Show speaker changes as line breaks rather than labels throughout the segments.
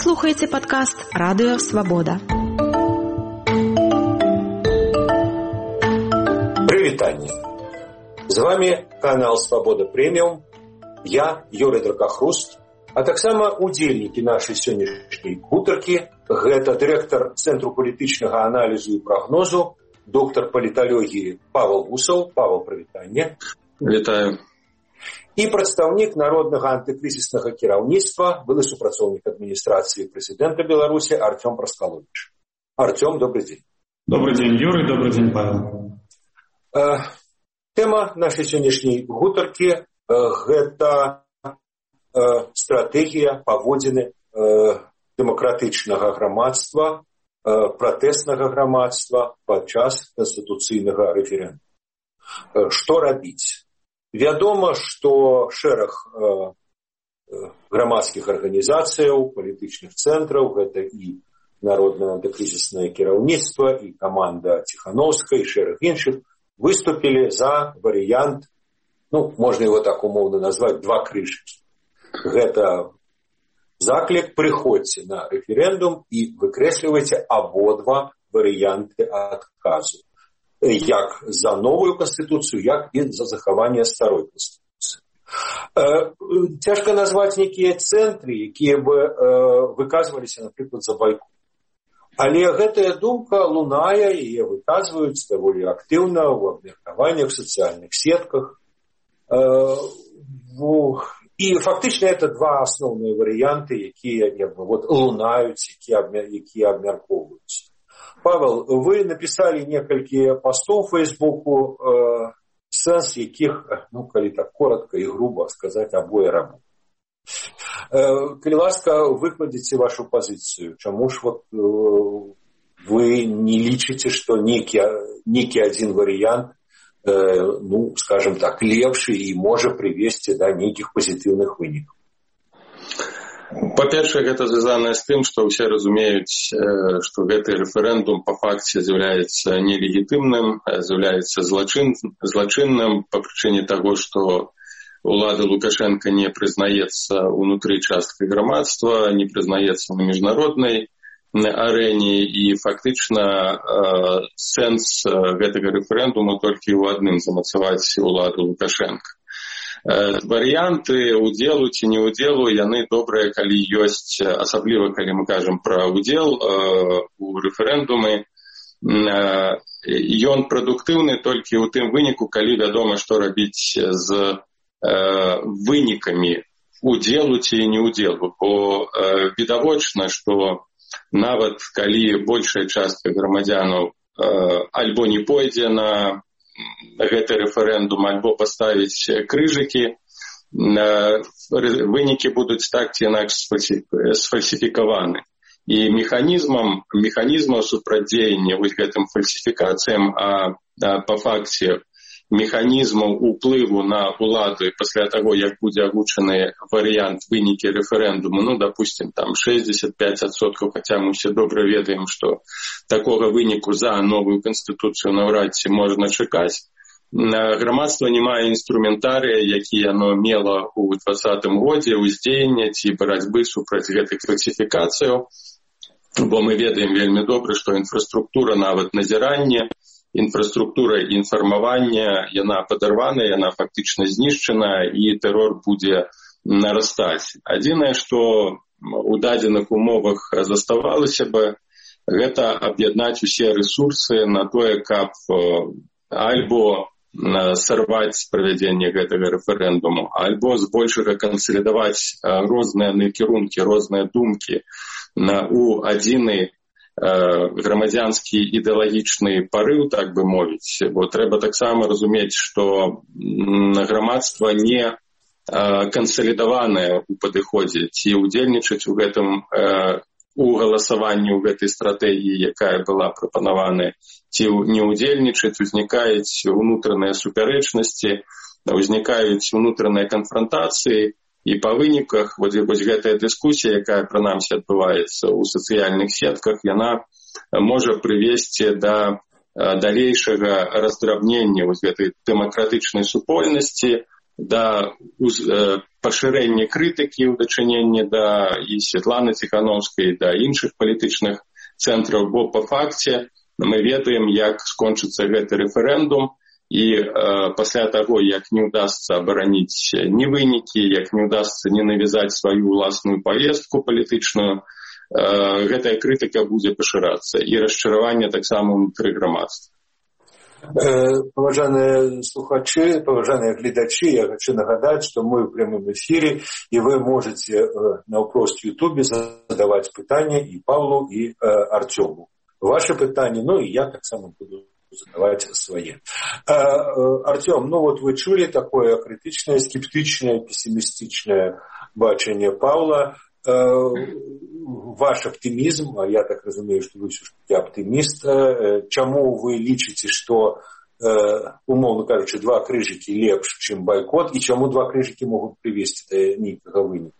слухаеце падкаст «Радыё Свабода».
Прывітанне! З вами канал «Свабода Прэміум». Я, Юрый Дракахруст, а таксама удзельнікі нашай сённяшняй гутаркі. Гэта дырэктар Цэнтру палітычнага аналізу і прагнозу, доктар паліталогіі Павел Гусаў. Павел, прывітанне.
Вітаю.
І прадстаўнік народнага антыкрызіснага кіраўніцтва, былы супрацоўнік адміністрацыі прэзідэнта Беларусі Артём Праскаловіч. Артём, добрый дзень.
Добрый дзень, Юрый, добрый дзень, Павел.
Тэма нашай сённяшняй гутаркі гэта стратэгія паводзіны дэмакратычнага грамадства, пратэснага грамадства падчас канстытуцыйнага рэферэндуму. Што рабіць? Вядома, што шэраг грамадскіх арганізацыяў, палітычных цэнтраў, гэта і народнае антыкрызіснае кіраўніцтва, і каманда Ціхановскай, і шэраг іншых, выступілі за варыянт, можна его так умоўна назваць, два крыжыкі. Гэта заклік, прыходзьце на рэферэндум і выкрэслівайце абодва варыянты адказу. Як за новую канстытуцыю, як і за захаванне старой канстытуцыі. Цяжка назваць нейкія цэнтры, якія бы выказваліся, напрыклад, за байкот. Але гэтая думка лунае, яе выказваюць даволі актыўна ў абмеркаваннях, в сацыяльных сетках. І фактычна это два асноўныя варыянты, якія лунаюць, якія абмяркоўваюць. Павел, вы написали некалькі постов в Фейсбуку, сэнс якіх, калі так коротко і грубо сказаць, абое работы. Калі ласка, выкладзіце вашу пазіцыю. Чаму ж вы не лічыце, што нейкі адзін варыянт, скажем так, лепшы і можа прывесці да нейкіх пазітыўных вынікаў?
Па-першае, гэта звязана з тым, што ўсе разумеюць, што гэты рэферэндум па факце з'яўляецца нелегітымным, з'яўляецца злачынным па прычыне таго, што улада Лукашенка не прызнаецца ўнутры часткай грамадства, не прызнаецца на міжнароднай арэне, і фактычна сэнс гэтага рэферэндуму толькі ў адным — замацаваць уладу Лукашенка. Варыянты удзелу ці не удзелу, яны добрыя, калі ёсць, асабліва калі мы кажам пра удзел у рэферэндумы. Ён прадуктыўны толькі ў тым выніку, калі вядома, што рабіць з вынікамі удзелу ці не удзелу. Бо відавочна, што нават калі большая частка грамадзянаў альбо не пойдзе на гэты рэферэндум, альбо паставіць крыжыкі, вынікі будуць так ці інакш сфальсіфікаваны. І механізмам супрацьдзеяння гэтым фальсіфікацыям, а па факце механізмаў уплыву на уладу пасля таго, як будзе агучаны варыянт вынікі рэферэндуму, допустим, там 65%, хаця мы ўсе добра ведаем, што такога выніку за новую канстытуцыю наўрад ці можна чакаць. Грамадства не мае інструментарыя, які яно мела ў 2020 годзе ўздзеяння ці барацьбы супраць гэтых фальсіфікацыяў, бо мы ведаем вельмі добра, што інфраструктура нават назірання, інфраструктура інфармавання, яна падарвана, яна фактычна знішчана, і тэрор будзе нарастаць. Адзінае, што у дадзеных умовах заставалася бы, гэта аб'яднаць усе рэсурсы на тое, каб альбо сарваць правядзенне гэтага рэферэндуму, альбо збольшага кансалідаваць розныя накірункі, розныя думкі у адзіны грамадзянскі ідэалагічны парыў, так бы мовіць. Бо трэба таксама разумець, што грамадства не кансалідаванае ў падыходзе, ці ўдзельнічаць у гэтым у галасаванні ў гэтай стратэгіі, якая была прапанавана, ці не ўдзельнічаць, узнікаюць унутраныя супярэчнасці, узнікаюць унутраныя канфрантацыі. І па выніках гэтая дыскусія, якая прынамсі адбываецца ў сацыяльных сетках, яна можа прывесці да далейшага раздрабнення гэтай дэмакратычнай супольнасці, да пашырэння крытыкі ў дачыненні да і Святланы Ціхановскай, да іншых палітычных цэнтраў, бо па факце мы ведаем, як скончыцца гэты рэферэндум, і пасля таго, як не ўдасца абараніць ні вынікі, як не ўдасца не навязаць сваю ўласную павестку палітычную, гэтая крытыка будзе пашырацца і расчараванне таксама ўнутры грамадства.
Поважаныя слухачы, поважаныя гледачы, я хочу нагадаць, што мы ў прямым эфіры, і вы можете наўпрост в Ютубе задаваць пытанні і Павлу, і Артёму. Ваши пытанні, ну і я таксама буду задавать свои. Артём, ну вот вы чули такое критичное, скептичное, пессимистичное бачение Павла. Ваш оптимизм, а я так разумею, что вы все-таки оптимист, чему вы лічыце, что, умовно кажучи, два крыжыкі лепш, чем бойкот, и чему два крыжыкі могут привести до нейкага выніку?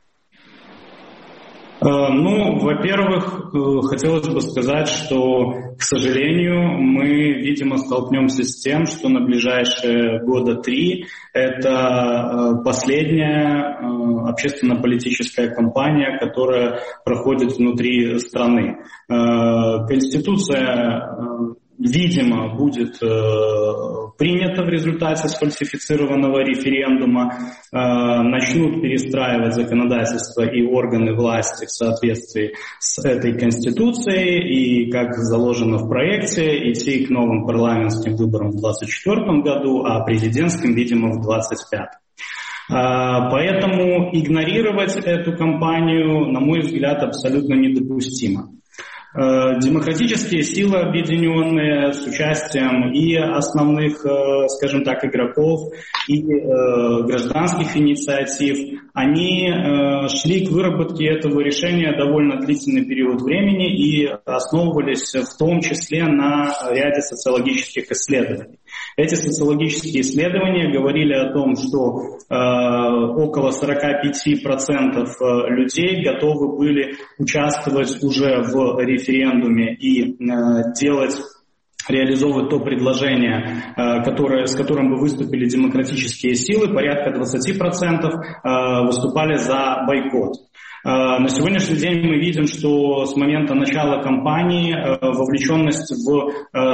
Ну, во-первых, хотелось бы сказать, что, к сожалению, мы, видимо, столкнемся с тем, что на ближайшие года 3 это последняя общественно-политическая кампания, которая проходит внутри страны. Конституция, видимо, будет принято в результате сфальсифицированного референдума, начнут перестраивать законодательство и органы власти в соответствии с этой Конституцией, и, как заложено в проекте, идти к новым парламентским выборам в 2024 году, а президентским, видимо, в 2025. Поэтому игнорировать эту кампанию, на мой взгляд, абсолютно недопустимо. Демократические силы, объединенные с участием и основных, скажем так, игроков, и гражданских инициатив, они шли к выработке этого решения довольно длительный период времени и основывались в том числе на ряде социологических исследований. Эти социологические исследования говорили о том, что около 45% людей готовы были участвовать уже в референдуме и реализовывать то предложение, с которым бы выступили демократические силы. Порядка 20% выступали за бойкот. На сегодняшний день мы видим, что с момента начала кампании вовлеченность в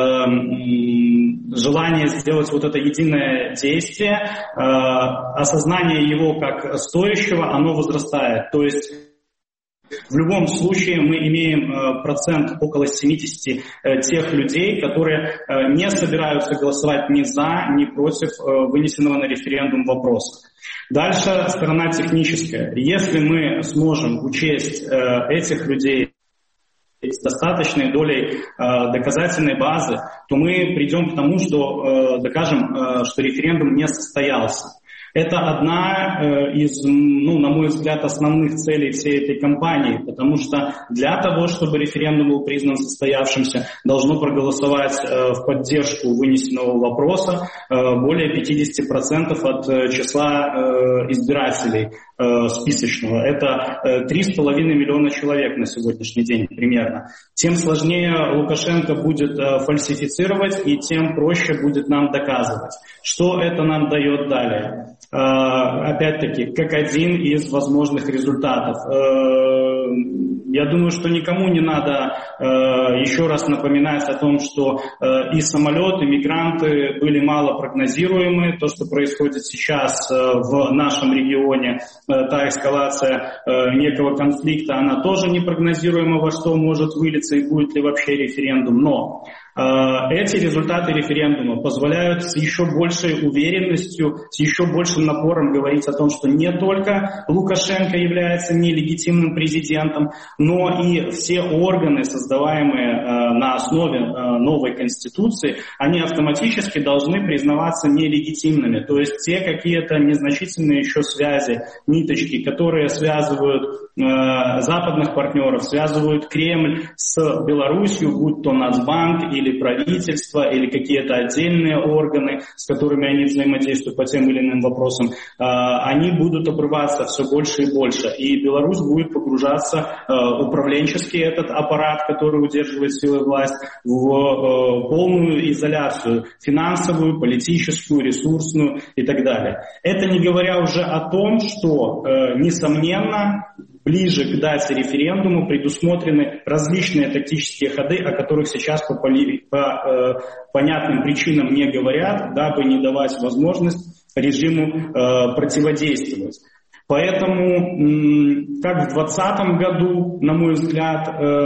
желание сделать вот это единое действие, осознание его как стоящего, оно возрастает. То есть в любом случае мы имеем процент около 70 тех людей, которые не собираются голосовать ни за, ни против вынесенного на референдум вопроса. Дальше сторона техническая. Если мы сможем учесть этих людей с достаточной долей доказательной базы, то мы придем к тому, что докажем, что референдум не состоялся. Это одна из, на мой взгляд, основных целей всей этой кампании, потому что для того, чтобы референдум был признан состоявшимся, должно проголосовать в поддержку вынесенного вопроса более 50% от числа избирателей списочного. Это 3,5 миллиона человек на сегодняшний день примерно. Тем сложнее Лукашенко будет фальсифицировать, и тем проще будет нам доказывать. Что это нам дает далее? Опять-таки, как один из возможных результатов. Я думаю, что никому не надо еще раз напоминать о том, что и самолеты, и мигранты были мало прогнозируемы. То, что происходит сейчас в нашем регионе, та эскалация некого конфликта, она тоже непрогнозируема, во что может вылиться и будет ли вообще референдум. Но эти результаты референдума позволяют с еще большей уверенностью, с еще большим напором говорить о том, что не только Лукашенко является нелегитимным президентом, но и все органы, создаваемые на основе новой Конституции, они автоматически должны признаваться нелегитимными. То есть те какие-то незначительные еще связи, ниточки, которые связывают западных партнеров, связывают Кремль с Белоруссией, будь то Нацбанк или правительство, или какие-то отдельные органы, с которыми они взаимодействуют по тем или иным вопросам, они будут обрываться все больше и больше. И Беларусь будет погружаться управленческий этот аппарат, который удерживает силы власть, в полную изоляцию финансовую, политическую, ресурсную и так далее. Это не говоря уже о том, что, несомненно, ближе к дате референдума предусмотрены различные тактические ходы, о которых сейчас по понятным причинам не говорят, дабы не давать возможность режиму противодействовать. Поэтому, как в 2020 году, на мой взгляд,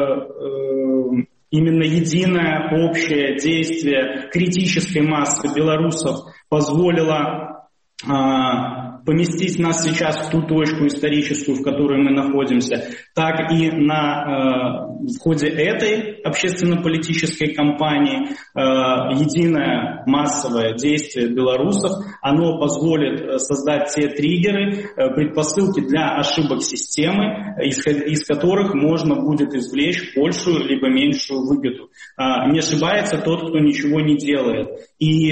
именно единое общее действие критической массы белорусов позволило поместить нас сейчас в ту точку историческую, в которой мы находимся, так и в ходе этой общественно-политической кампании единое массовое действие белорусов, оно позволит создать те триггеры, предпосылки для ошибок системы, из которых можно будет извлечь большую либо меньшую выгоду. Не ошибается тот, кто ничего не делает. И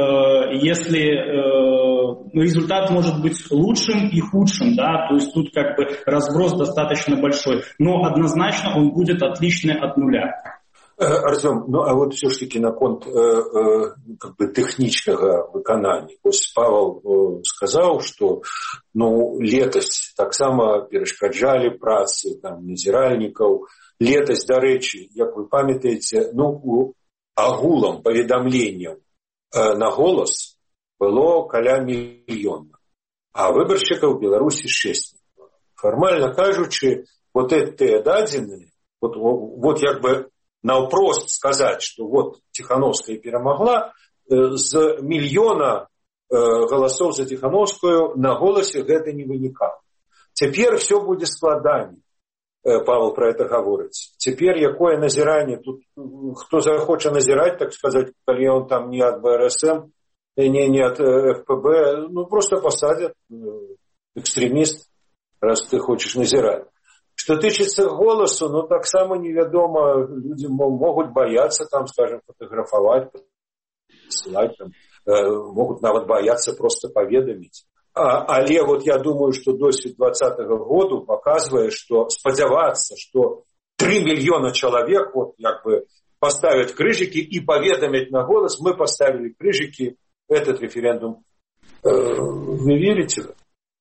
если результат может быть лучшим и худшим, да, то есть тут как бы разброс достаточно большой, но однозначно он будет отличный от нуля.
Артем, ну а вот все ж таки наконт как бы тэхнічнага выканання. Вось Павел сказаў, што летась таксама перашкаджалі працы назіральнікаў. Летась, дарэчы, як вы памятаеце, агулам паведамленняў на голас было каля мільёна, а выбаршчыкаў у Беларусі 6 мільёнаў. Фармальна кажучы, вот гэтыя дадзеныя, вот як бы наўпрост сказаць, што вот Ціхановская перамагла, з мільёна галасоў за Ціхановскую на голасе гэта не вынікала. Цяпер все будзе складаней. Павел про это гаворыць. Цяпер якое назіранне? Тут хто захоча назіраць, так сказаць, калі он там не ад БРСМ, не от ФПБ, просто посадят, экстремист, раз ты хочешь назирать. Что тычется голосу, так само неведомо, люди могут бояться, скажем, фотографовать, ссылать, могут нават бояться просто поведомить. Але вот я думаю, что досвід 2020 году показывает, что спадзявацца, что 3 миллиона человек вот як бы поставят крыжики и поведомить на голос, мы поставили крыжики, этот референдум. Вы верите в это?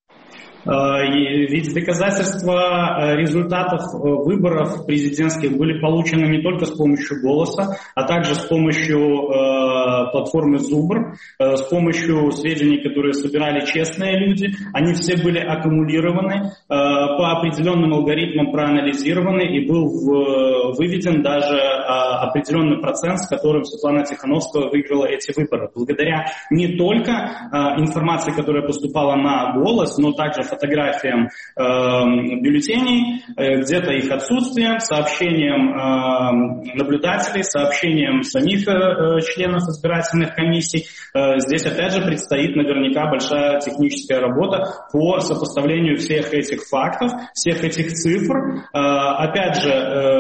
Ведь доказательства результатов выборов президентских были получены не только с помощью голоса, а также с помощью платформы Зубр, с помощью сведений, которые собирали честные люди. Они все были аккумулированы, по определенным алгоритмам проанализированы, и был выведен даже определенный процент, с которым Светлана Тихановская выиграла эти выборы. Благодаря не только информации, которая поступала на голос, но также фотографиям бюллетеней, где-то их отсутствием, сообщением наблюдателей, сообщением самих членов избирательных комиссий. Здесь опять же предстоит наверняка большая техническая работа по сопоставлению всех этих фактов, всех этих цифр. Опять же,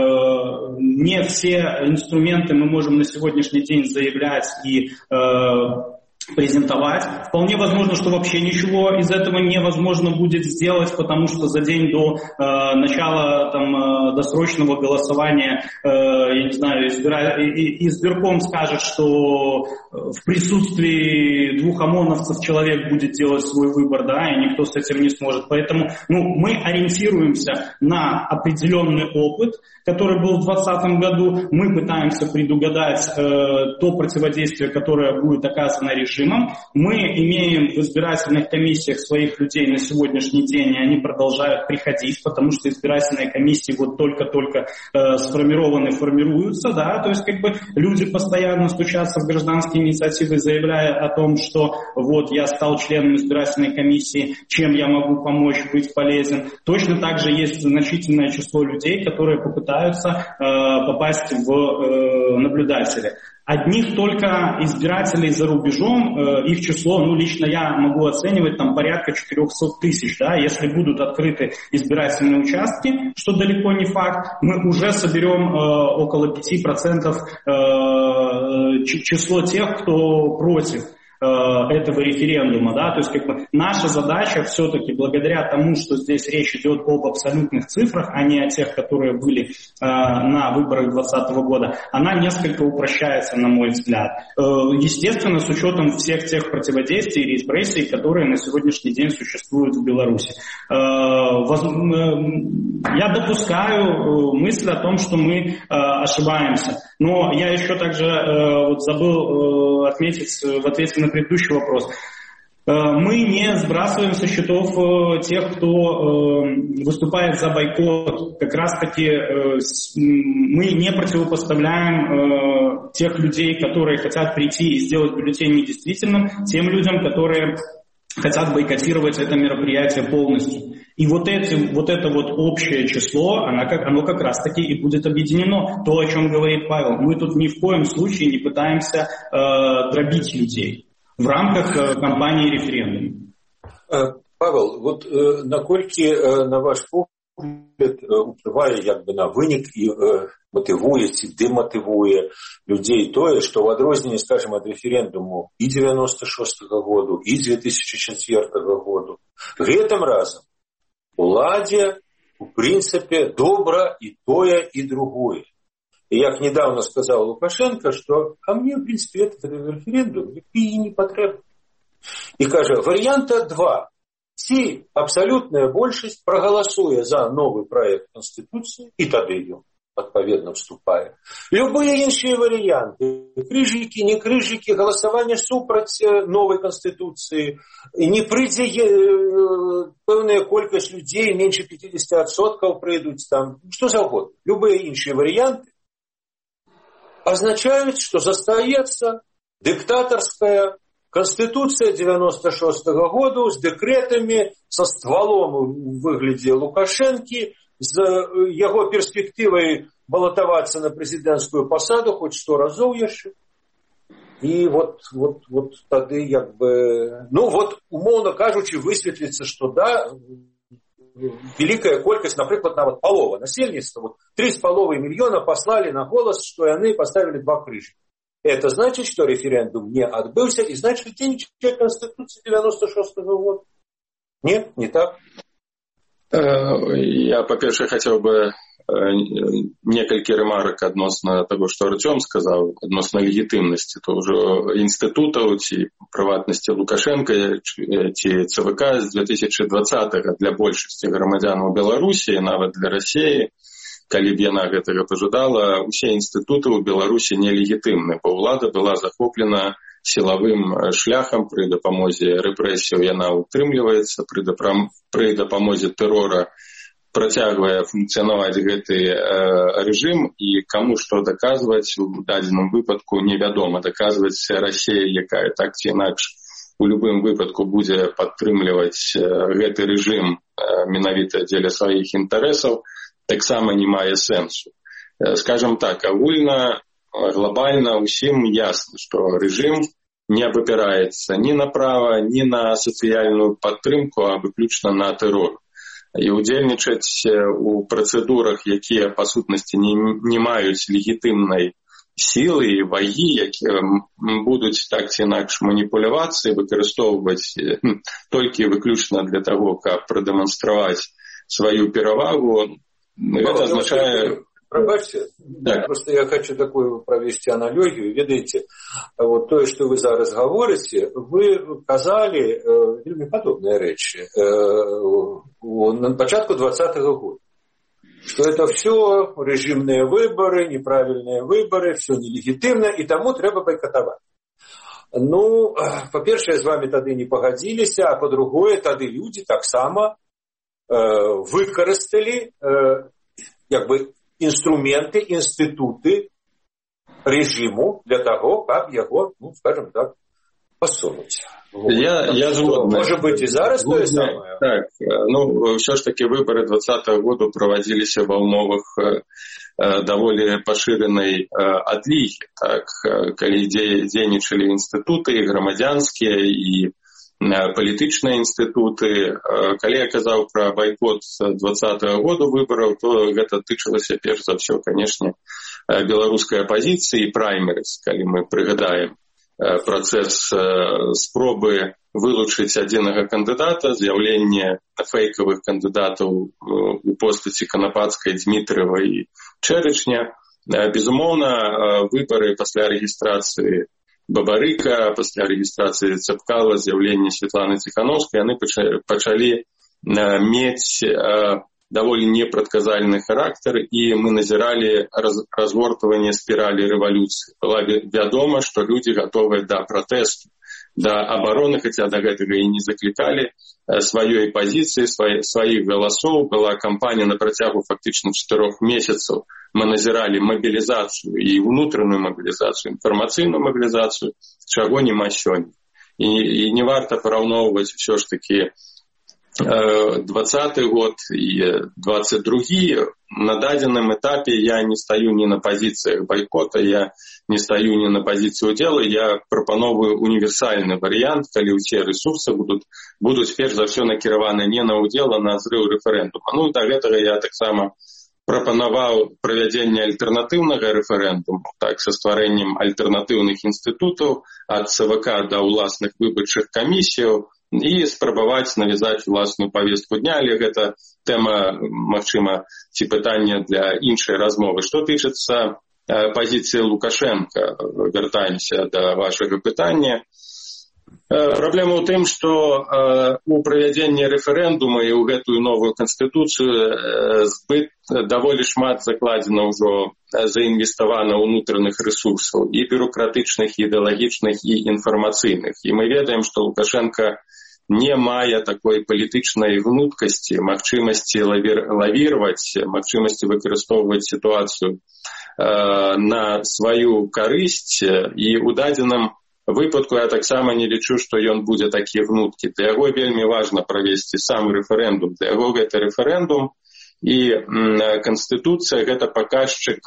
не все инструменты мы можем на сегодняшний день заявлять и презентовать. Вполне возможно, что вообще ничего из этого невозможно будет сделать, потому что за день до начала досрочного голосования, я не знаю, избирком скажет, что в присутствии 2 ОМОНовцев человек будет делать свой выбор, да, и никто с этим не сможет. Поэтому мы ориентируемся на определенный опыт, который был в 2020 году. Мы пытаемся предугадать то противодействие, которое будет оказано режимом. Мы имеем в избирательных комиссиях своих людей на сегодняшний день, и они продолжают приходить, потому что избирательные комиссии вот только-только сформированы, формируются, да, то есть как бы люди постоянно стучатся в гражданские инициативы, заявляя о том, что вот я стал членом избирательной комиссии, чем я могу помочь, быть полезен. Точно так же есть значительное число людей, которые попытаются попасть в наблюдатели. Одних только избирателей за рубежом, их число, лично я могу оценивать порядка 400 тысяч, да, если будут открыты избирательные участки, что далеко не факт, мы уже соберем около 5% число тех, кто против. этого референдума, да, то есть как бы наша задача все-таки благодаря тому, что здесь речь идет об абсолютных цифрах, а не о тех, которые были на выборах 2020 года, она несколько упрощается, на мой взгляд. Естественно, с учетом всех тех противодействий и репрессий, которые на сегодняшний день существуют в Беларуси. Я допускаю мысль о том, что мы ошибаемся, но я еще также забыл отметить в ответе на предыдущий вопрос. Мы не сбрасываем со счетов тех, кто выступает за бойкот. Как раз-таки мы не противопоставляем тех людей, которые хотят прийти и сделать бюллетень недействительным, тем людям, которые хотят бойкотировать это мероприятие полностью. И вот это общее число, оно как раз-таки и будет объединено. То, о чем говорит Павел. Мы тут ни в коем случае не пытаемся дробить людей в рамках кампании референдума.
Павел, вот наколькі, на ваш погляд, уплывае на вынік і мотивуе ці демотивуе людей тое, што ў адрозненне, скажем, ад референдуму і 96-го году, і 2004 году, гэтым разам уладзе, у прынцыпе, добра і тое, і другое. И як недавно сказал Лукашенко, что а мне, в принципе, этот референдум и не потребен. И кажа, варианта два. Ці абсолютная большасць проголосуе за новый проект Конституции, и тогда ее отповедно вступае. Любые іншыя варианты, крыжики, не крыжики, голосование супраць новой Конституции, не прыйдзе пэўная колькасць людей, меньше 50% прыйдуць там, что угодно. Любые іншыя варианты означает, что застаецца диктаторская Конституция 96-го года с декретами, со стволом в выгляде Лукашенки, с его перспективой баллотоваться на президентскую посаду хоть 100 разов еще. И вот тады умоўна кажучи, высветліцца, что да, великая колькасць, например, нават полова насельніцтва, 3,5 миллиона послали на голос, что яны поставили 2 крыжика. Это значит, что референдум не отбылся, и значит, денежная Конституция 96-го года. Нет, не так.
Я, по-перше, хотел бы некалькі ремарок адносно того, что Артем сказал, адносно легитимности тоже институтов, ці приватности Лукашенко, ці ЦВК с 2020-го для большасці громадян у Беларуси, нават для России, калі б яна гэтага пажадала, усе інстытуты ў Беларусі нелегітымны, бо ўлада была захоплена сілавым шляхам, пры дапамозе рэпрэсіяў яна утрымліваецца, пры дапамозе тэрора працягвае функцыянаваць гэты рэжым, і каму што даказваць у дадзеным выпадку невядома. Даказваць Расія, якая так ці інакш у любым выпадку будзе падтрымліваць гэты рэжым менавіта дзеля сваіх інтарэсаў, таксама не мае сэнсу. Скажем так, агульна, глобально усім ясна, што рэжым не абапіраецца ні на права, ні на сацыяльную падтрымку, а выключна на тэрор. І удзельнічаць у працэдурах, якія па сутнасці не маюць легітымнай сілы і вагі, якія будуць так ці інакш маніпулявацца і выкарыстоўваць толькі выключна для таго, каб прадэманстраваць сваю перавагу. Это означает...
Пробачьте, да. Просто я хочу такую провести аналогию. Ведаете, вот то, что вы зараз говорите, вы казали вельмі подобные речи на початку 20-го года. Что это все режимные выборы, неправильные выборы, все нелегитимно, и тому треба бойкотовать. Ну, по-перше, з вами тады не пагадзіліся, а по-другое, тады люди так само выкарысталі инструменты, институты режиму для того, как его, скажем так, посунуть.
Я згодны.
Может быть, и зараз то же самое?
Так, все ж таки выборы 2020 года проводились в умовах даволі пашыранай адлігі. Так, калі дзейнічалі інстытуты грамадзянскія і палітычныя інстытуты. Калі я казаў пра байкот 2020 года выбараў, то гэта тычылася перш за ўсё, канешне, беларускай апазіцыі і праймерыз, калі мы прыгадаем. працэс спробы вылучыць адзінага кандыдата, з'яўленне фэйкавых кандыдатаў у постаці Канапацкай, Дмітрыева і Чэрычня. Безумоўна, выбары пасля рэгістрацыі Бабарыка, пасля рэгістрацыі Цапкала, з'яўлення Светланы Ціханаўскай, яны пачалі мець даволі непрадказальны характар, і мы назіралі разгортванне спіралі рэвалюцыі. Была вядома, што людзі гатовыя да пратэсту, да абароны, хаця да гэтага і не заклікалі сваёй пазіцыі, сваіх галасоў. Была кампанія на працягу фактычна 4 месяцаў. Мы назіралі мабілізацыю і ўнутраную мабілізацыю, інфармацыйную мабілізацыю, чаго няма сёння. І не варта параўноўваць усё ж такі 20-й год і 22-й. На дадзеным этапе я не стаю ні на пазіцыях байкота, я не стаю ні на пазіцыі ўдзелу, я прапановую універсальны варыянт, калі ўсе рэсурсы будуць перш за ўсё накіраваны не на ўдзел, а на зрыў рэферэндума. Ну, да гэтага я таксама прапанаваў правядзенне альтэрнатыўнага рэферэндуму, так, са стварэннем альтэрнатыўных інстытутаў ад ЦВК да ўласных выбарчых камісіяў, і спрабаваць навязаць уласную павестку дня, але гэта тэма, магчыма, ці пытання для іншай размовы. Што тычыцца пазіцыі Лукашенка, вяртаемся да вашага пытання. Праблема ў тым, што у правядзенні рэферэндума і ў гэтую новую канстытуцыю даволі шмат закладзена ўжо, заінвеставана ўнутраных рэсурсаў, і бюрократычных, і ідэалагічных, і інфармацыйных. І мы ведаем, што Лукашенка не мае такой палітычнай гнуткасці, магчымасці лавіраваць, магчымасці выкарыстоўваць сітуацыю на сваю карысць, і ў дадзеным выпадку я таксама не лічу, што ён будзе такі гнуткі. Для яго вельмі важна правесці сам рэферэндум. Для яго гэта рэферэндум, і Канстытуцыя — гэта паказчык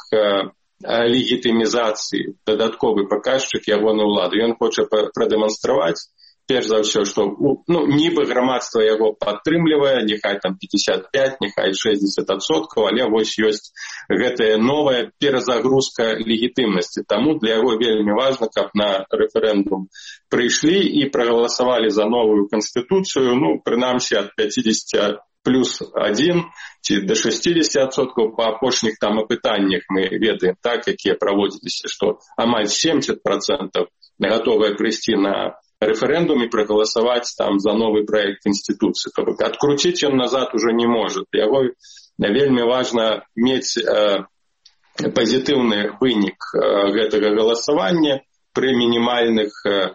легітымізацыі, дадатковы паказчык ягонай улады. Ён хоча прадэманстраваць, перш за ўсё, што нібы грамадства яго падтрымлівае, няхай там 55, няхай 60%, але вось ёсць гэтая новая перазагрузка легітымнасці. Таму для яго вельмі важна, каб на рэферэндум прыйшлі і прагаласавалі за новую канстытуцыю, прынамсі ад 50+1 ці да 60%. Па апошніх там апытаннях мы ведаем, так, якія праводзіліся, што амаль 70% гатовыя прыйсці на рэферэндум і прагаласаваць там за новы праект Конституцыі. То бок адкруціць ён назад уже не можа. Для яго вельмі важна мець пазітыўны вынік гэтага галасавання пры мінімальных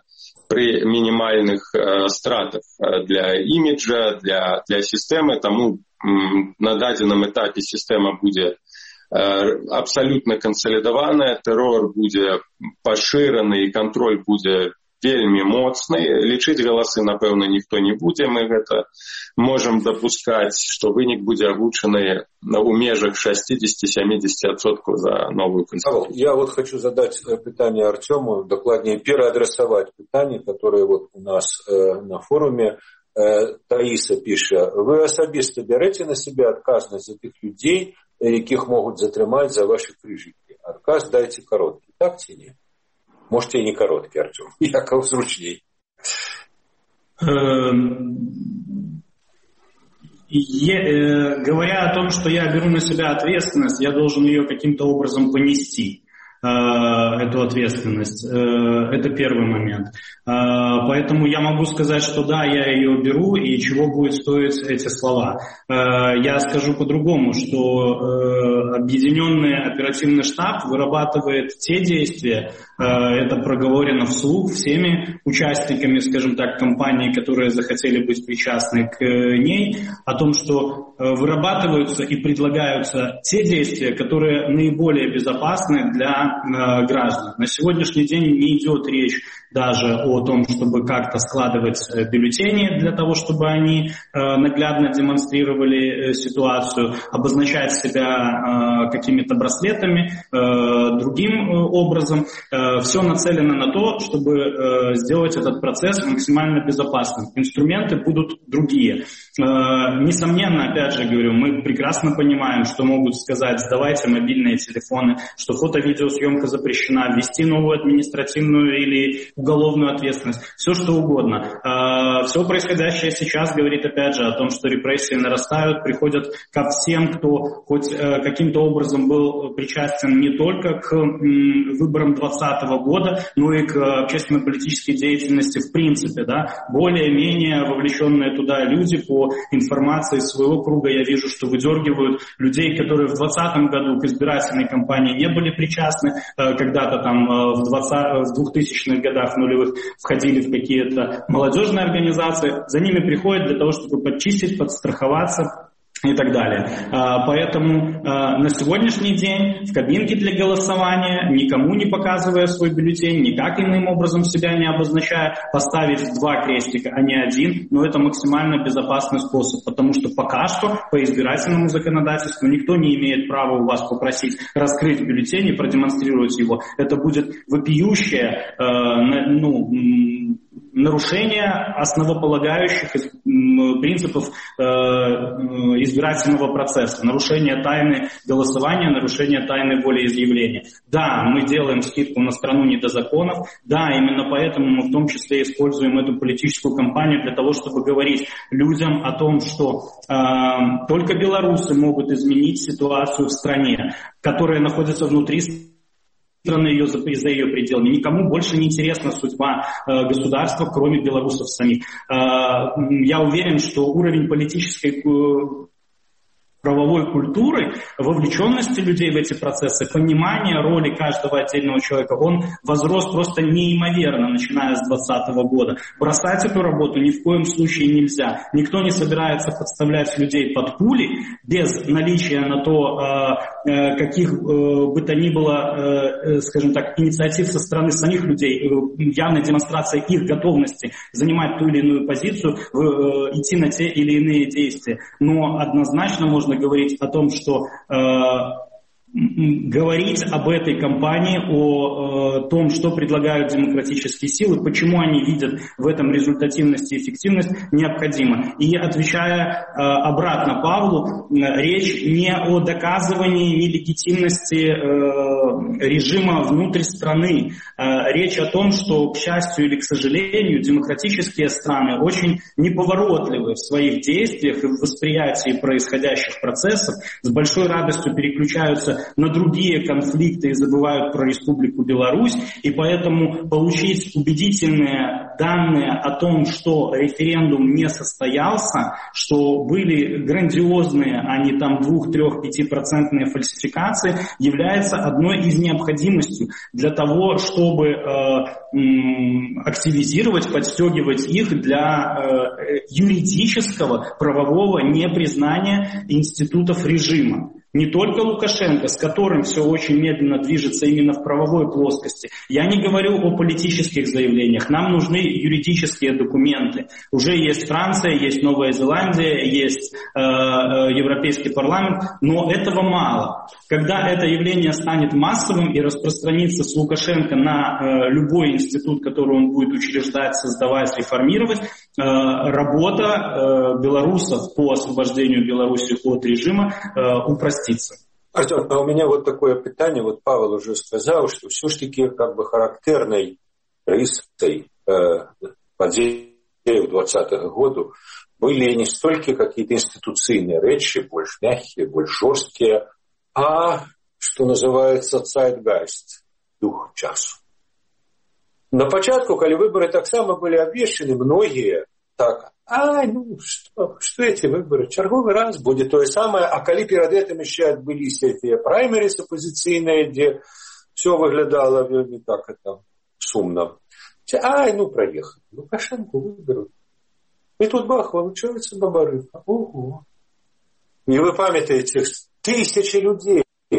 стратах для іміджа, для сістэмы. Таму на дадзеным этапе сістэма будзе абсалютна кансалідаваная, тэрор будзе пашыраны і кантроль будзе вельмі моцны. Лічыць галасы, напэўна, ніхто не будзе. Мы гэта можам дапускаць, што вынік будзе агучаны ў межах 60-70% за новую конституцию.
Я хочу задать питание Артему, докладнее переадресовать питание, которое у нас на форуме. Таиса пишет: вы особисто берете на себя адказнасць за тых людей, якіх могут затрымаць за ваши крыжыкі? Адказ дайте короткий. Так ці не? Можете и не короткий, Артем. Яков зручней.
Говоря о том, что я беру на себя ответственность, я должен ее каким-то образом понести, эту ответственность. Это первый момент. Поэтому я могу сказать, что да, я ее беру, и чего будет стоить эти слова. Я скажу по-другому, что объединенный оперативный штаб вырабатывает те действия, это проговорено вслух всеми участниками, скажем так, компании, которые захотели быть причастны к ней, о том, что вырабатываются и предлагаются те действия, которые наиболее безопасны для граждан. На сегодняшний день не идет речь даже о том, чтобы как-то складывать бюллетени для того, чтобы они наглядно демонстрировали ситуацию, обозначать себя какими-то браслетами, другим образом. Все нацелено на то, чтобы сделать этот процесс максимально безопасным. Инструменты будут другие. Несомненно, опять же говорю, мы прекрасно понимаем, что могут сказать: сдавайте мобильные телефоны, что фото-видеосъемка видеосъемка запрещена, ввести новую административную или уголовную ответственность, все что угодно. Все происходящее сейчас говорит опять же о том, что репрессии нарастают, приходят ко всем, кто хоть каким-то образом был причастен не только к выборам 2020 года, но и к общественно-политической деятельности в принципе. Да? Более-менее вовлеченные туда люди, по информации своего круга, я вижу, что выдергивают людей, которые в 2020 году к избирательной кампании не были причастны, когда-то там в 2000-х годах нулевых входили в какие-то молодежные организации, за ними приходят для того, чтобы подчистить, подстраховаться и так далее. Поэтому на сегодняшний день в кабинке для голосования, никому не показывая свой бюллетень, никак иным образом себя не обозначая, поставить 2 крестика, а не 1, но это максимально безопасный способ, потому что пока что по избирательному законодательству никто не имеет права у вас попросить раскрыть бюллетень и продемонстрировать его. Это будет вопиющее нарушение основополагающих принципов избирательного процесса, нарушение тайны голосования, нарушение тайны волеизъявления. Да, мы делаем скидку на страну не до законов, да, именно поэтому мы в том числе используем эту политическую кампанию для того, чтобы говорить людям о том, что только белорусы могут изменить ситуацию в стране, которая находится внутри страны, за ее пределами. Никому больше не интересна судьба государства, кроме белорусов самих. Я уверен, что уровень политической правовой культуры, вовлеченности людей в эти процессы, понимание роли каждого отдельного человека, он возрос просто неимоверно, начиная с 2020 года. Бросать эту работу ни в коем случае нельзя. Никто не собирается подставлять людей под пули без наличия на то каких бы то ни было, скажем так, инициатив со стороны самих людей, явной демонстрация их готовности занимать ту или иную позицию, идти на те или иные действия. Но однозначно можно говорить о том, что говорить об этой кампании, о том, что предлагают демократические силы, почему они видят в этом результативность и эффективность, необходимо. И отвечая обратно Павлу, речь не о доказывании нелегитимности режима внутрь страны. Речь о том, что, к счастью или к сожалению, демократические страны очень неповоротливы в своих действиях и в восприятии происходящих процессов, с большой радостью переключаются на другие конфликты и забывают про Республику Беларусь, и поэтому получить убедительные данные о том, что референдум не состоялся, что были грандиозные, а не там 2-3-5% фальсификации, является одной из необходимостей для того, чтобы активизировать, подстегивать их для юридического, правового непризнания институтов режима. Не только Лукашенко, с которым все очень медленно движется именно в правовой плоскости. Я не говорю о политических заявлениях. Нам нужны юридические документы. Уже есть Франция, есть Новая Зеландия, есть Европейский парламент, но этого мало. Когда это явление станет массовым и распространится с Лукашенко на любой институт, который он будет учреждать, создавать, реформировать, работа белорусов по освобождению Беларуси от режима упростится.
Артем, а у меня вот такое питание. Вот Павел уже сказал, что все-таки как бы характерной рисой подеи в 2020 году были не столько какие-то институционные речи, больше мягкие, больше жесткие, а, что называется, zeitgeist, дух часу. На початку, когда выборы так само были обвешаны, многие так, что эти выборы, черговый раз будет то же самое, а когда перед этим еще отбылись эти праймерис оппозиционные, где все выглядало не так это сумно. Проехали. Лукашенко выберут. И тут бах, получается бабарыха. Ого. И вы памятаете, тысячи людей,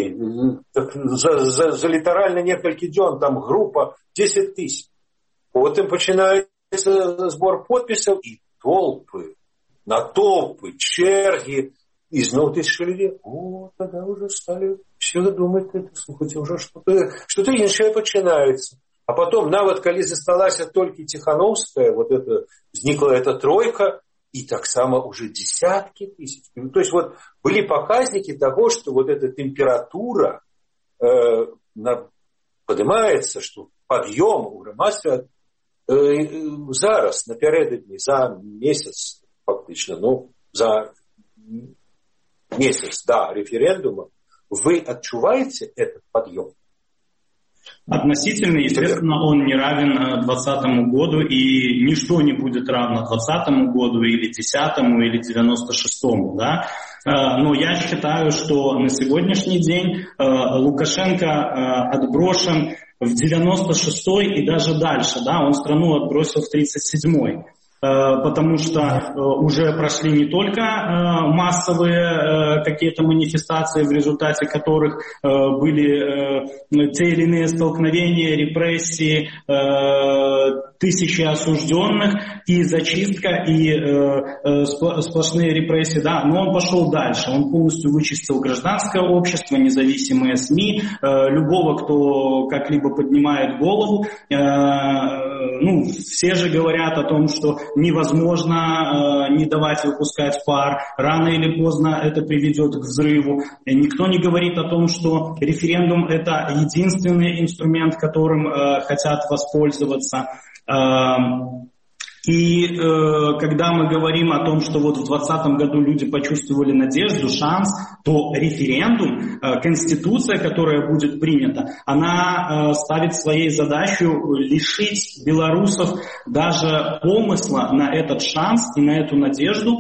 за литерально несколько дней, там группа 10 тысяч. Вот им начинается сбор подписей и толпы, натовпы, черги, и снова тысячи людей. Тогда уже стали все думать, слухайте, уже что-то иншее начинается. А потом, навод, когда засталась только Тихановская, вот это, возникла эта тройка, и так само уже десятки тысяч. То есть вот были показники того, что вот эта температура на падымаецца, што пад'ём у грамадстве зараз, напярэдадні, за месяц, фактычна, за месяц до референдума, вы отчуваете этот подъем?
Относительно, естественно, он не равен 2020 году, и ничто не будет равно 2020 году, или 10 или 96-му, да? Но я считаю, что на сегодняшний день Лукашенко отброшен в 96-й и даже дальше, да? Он страну отбросил в 37-й. Потому что уже прошли не только массовые какие-то манифестации, в результате которых были те или иные столкновения, репрессии, тысячи осужденных, и зачистка, и сплошные репрессии, да, но он пошел дальше, он полностью вычистил гражданское общество, независимые СМИ, любого, кто как-либо поднимает голову. Все же говорят о том, что невозможно не давать выпускать пар, рано или поздно это приведет к взрыву. Никто не говорит о том, что референдум — это единственный инструмент, которым хотят воспользоваться. И когда мы говорим о том, что вот в 2020 году люди почувствовали надежду, шанс, то референдум, конституция, которая будет принята, она ставит своей задачей лишить белорусов даже помысла на этот шанс и на эту надежду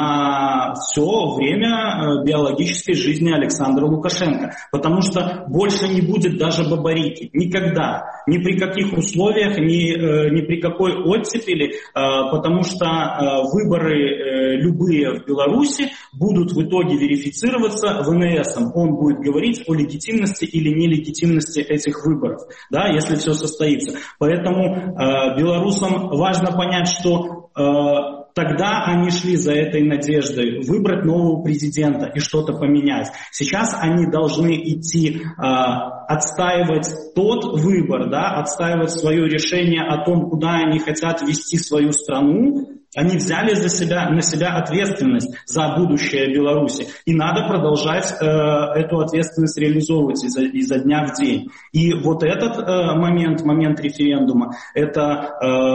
на все время биологической жизни Александра Лукашенко. Потому что больше не будет даже бабарики. Никогда. Ни при каких условиях, ни при какой оттепели, потому что выборы любые в Беларуси будут в итоге верифицироваться ВНСом. Он будет говорить о легитимности или нелегитимности этих выборов, да, если все состоится. Поэтому белорусам важно понять, что тогда они шли за этой надеждой выбрать нового президента и что-то поменять. Сейчас они должны идти отстаивать тот выбор, да, отстаивать свое решение о том, куда они хотят вести свою страну. Они взяли на себя ответственность за будущее Беларуси. И надо продолжать эту ответственность реализовывать изо дня в день. И вот этот момент референдума, это,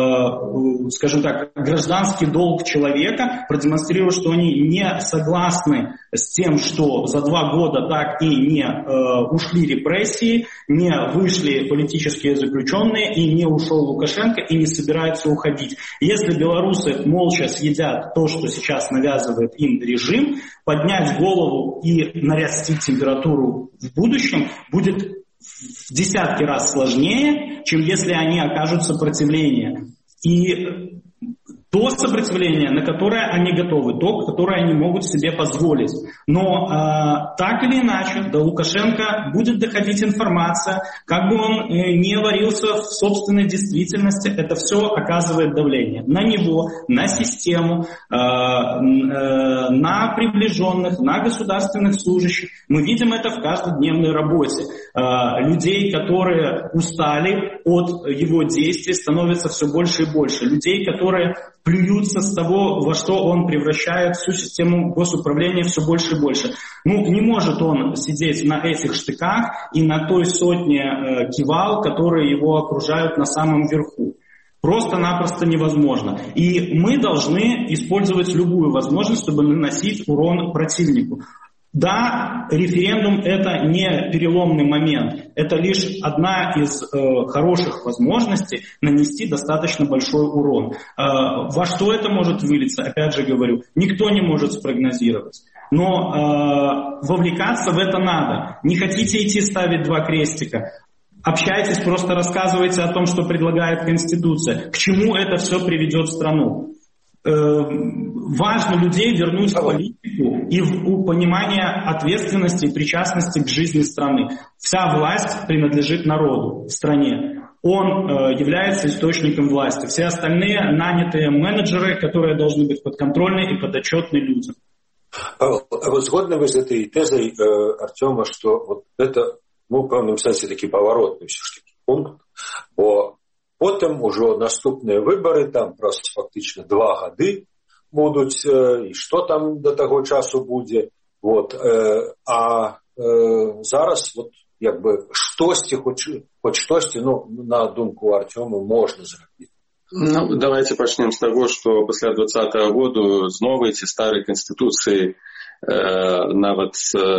скажем так, гражданский долг человека продемонстрировать, что они не согласны с тем, что за 2 года так и не ушли репрессии, не вышли политические заключенные, и не ушел Лукашенко, и не собираются уходить. Если белорусы молча съедят то, что сейчас навязывает им режим, поднять голову и нарастить температуру в будущем будет в десятки раз сложнее, чем если они окажут сопротивление. И то сопротивление, на которое они готовы, то, которое они могут себе позволить. Но так или иначе до Лукашенко будет доходить информация, как бы он не варился в собственной действительности, это все оказывает давление на него, на систему, на приближенных, на государственных служащих. Мы видим это в каждодневной работе. Людей, которые устали от его действий, становится все больше и больше. Людей, которые плюются с того, во что он превращает всю систему госуправления, все больше и больше. Не может он сидеть на этих штыках и на той сотне кивал, которые его окружают на самом верху. Просто-напросто невозможно. И мы должны использовать любую возможность, чтобы наносить урон противнику. Да, референдум — это не переломный момент, это лишь одна из хороших возможностей нанести достаточно большой урон. Во что это может вылиться, опять же говорю, никто не может спрогнозировать. Но вовлекаться в это надо. Не хотите идти ставить 2 крестика? Общайтесь, просто рассказывайте о том, что предлагает Конституция. К чему это все приведет страну? Важно людей вернуть в политику и в понимание ответственности и причастности к жизни страны. Вся власть принадлежит народу в стране. Он является источником власти. Все остальные нанятые менеджеры, которые должны быть подконтрольны и подотчетны людям.
Вот згодны вы з этой тезой Артема, что вот это, в певному сенсі такий поворотний все ж таки пункт, бо потім уже наступні вибори, там просто фактично 2 годи будуть, і що там до того часу буде. Зараз, от, якби, щось хоць штосьці, на думку Артёма, можна зрабіць?
Давайте пачнем з таго, што пасля 2020 году з новай ці старай канстытуцыі нават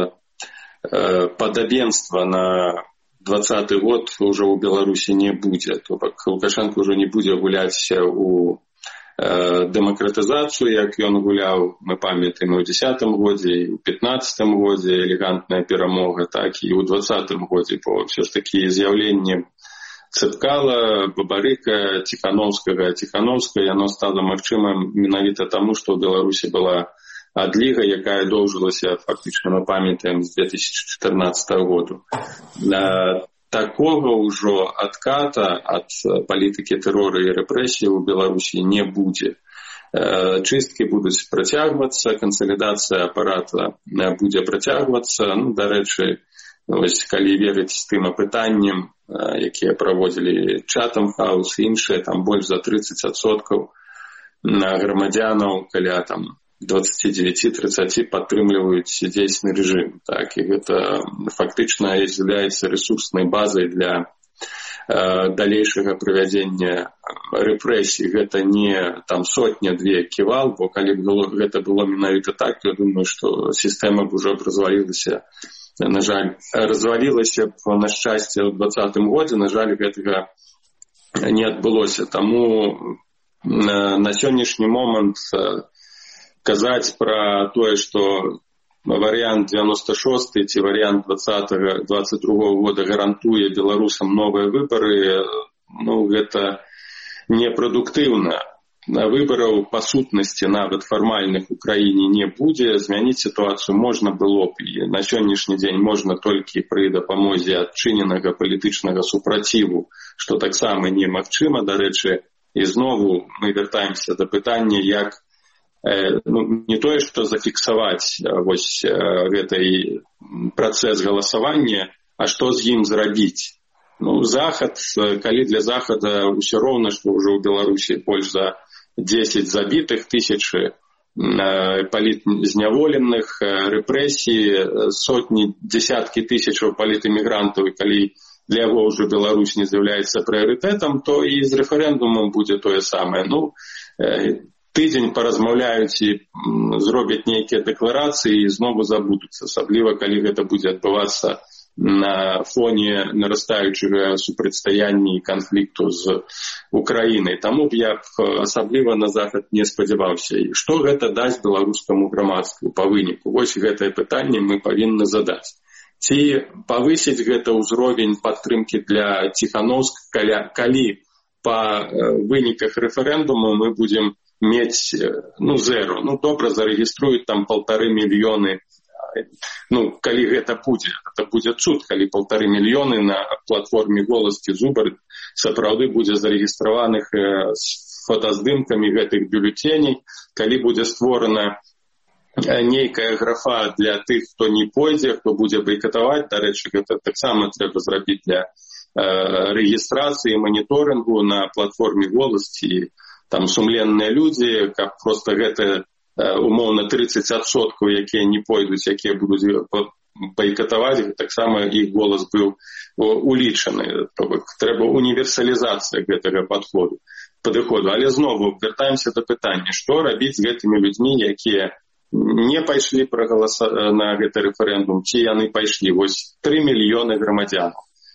падабенства на 2020 год уже ў Беларусі не будзе. То бок Лукашенко ўжо не будзе гуляць у дэмакратызацыю, як ён гуляў, мы памятаем, у 2010 годзе, і ў 2015 годзе элегантная перамога, так і ў 2020 годзе, бо ўсё ж такі з'яўленне Цыпкала, Бабарыка, Ціхановскага, яно стала магчымым менавіта таму, што ў Беларусі была адліга, якая доўжылася, фактычна, мы памятаем, з 2014 году. Такога ўжо адката ад палітыкі тэрора і рэпрэсіі ў Беларусі не будзе. Чысткі будуць працягвацца, кансалідацыя апарата будзе працягвацца. Дарэчы, калі верыць тым апытанням, якія праводзілі Chatham House і іншыя, там больш за 30% грамадзянаў, каля 29-30 падтрымліваюць дзейсны рэжым. Так, і гэта фактычна з'яўляецца рэсурснай базай для далейшага правядзення рэпрэсій. Гэта не сотня-две ківал, бо калі б гэта было менавіта так, то я думаю, што сістэма б ужо развалілася. На жаль, развалілася б, на шчасце, ў 2020 годзе. На жаль, гэтага не адбылося. Таму на сённяшні момант казаць пра тое, што варыянт 96 ці варыянт 2022 года гарантуе беларусам новыя выбары, гэта непрадуктыўна. Выбараў па сутнасці нават фармальных у краіне не будзе. Змяніць сітуацыю можна было б, і на сённяшні дзень можна толькі пры дапамозе адчыненага палітычнага супраціву, што таксама немагчыма. Дарэчы, і знову мы вяртаемся да пытання, як не тое, што зафіксаваць гэты працэс галасавання, а што з ім зрабіць. Захад, калі для Захада ўсё роўна, што ўжо ў Беларусі больш за 10 забітых, тысячы палітзняволеных, рэпрэсіі, сотні, дзесяткі тысячаў палітэмігрантаў, і калі для яго ўжо Беларусь не з'яўляецца прыярытэтам, то і з рэферэндумам будзе тое самае. Тыдзень паразмаўляюць і зробяць нейкія дэкларацыі і знову забудуцца, асабліва калі гэта будзе адбывацца на фоне нарастаючага супрацьстаяння і канфлікту з Украінай. Таму б я асабліва на Захад не спадзяваўся. І што гэта дасць беларускаму грамадству па выніку? Вось гэтае пытанне мы павінны задаць. Ці павысіць гэта ўзровень падтрымкі для Ціхановскага, калі па выніках рэферэндуму мы будзем мець зеро. Добра, зарэгіструюць 1,5 мільёны. Калі гэта будзе цуд, калі 1,5 мільёны на платформе «Голас» ці «Зубар» сапраўды будзе зарэгістраваных з фотаздымкамі гэтых бюлетеней, калі будзе створана нейкая графа для тых, хто не пойдзе, хто будзе байкатаваць. Дарэчы, гэта таксама трэба зрабіць для рэгістрацыі, маніторынгу на платформе «Голас» ці сумленныя людзі, каб проста гэта умоўна 30%, якія не пойдуць, якія будуць байкатаваць, таксама іх голас быў улічаны. Трэба універсалізацыя гэтага падыходу. Але знову вяртаемся да пытання, што рабіць з гэтымі людзьмі, якія не пайшлі на гэты рэферэндум, ці яны пайшлі. Вось 3 мільёны грамадзянаў.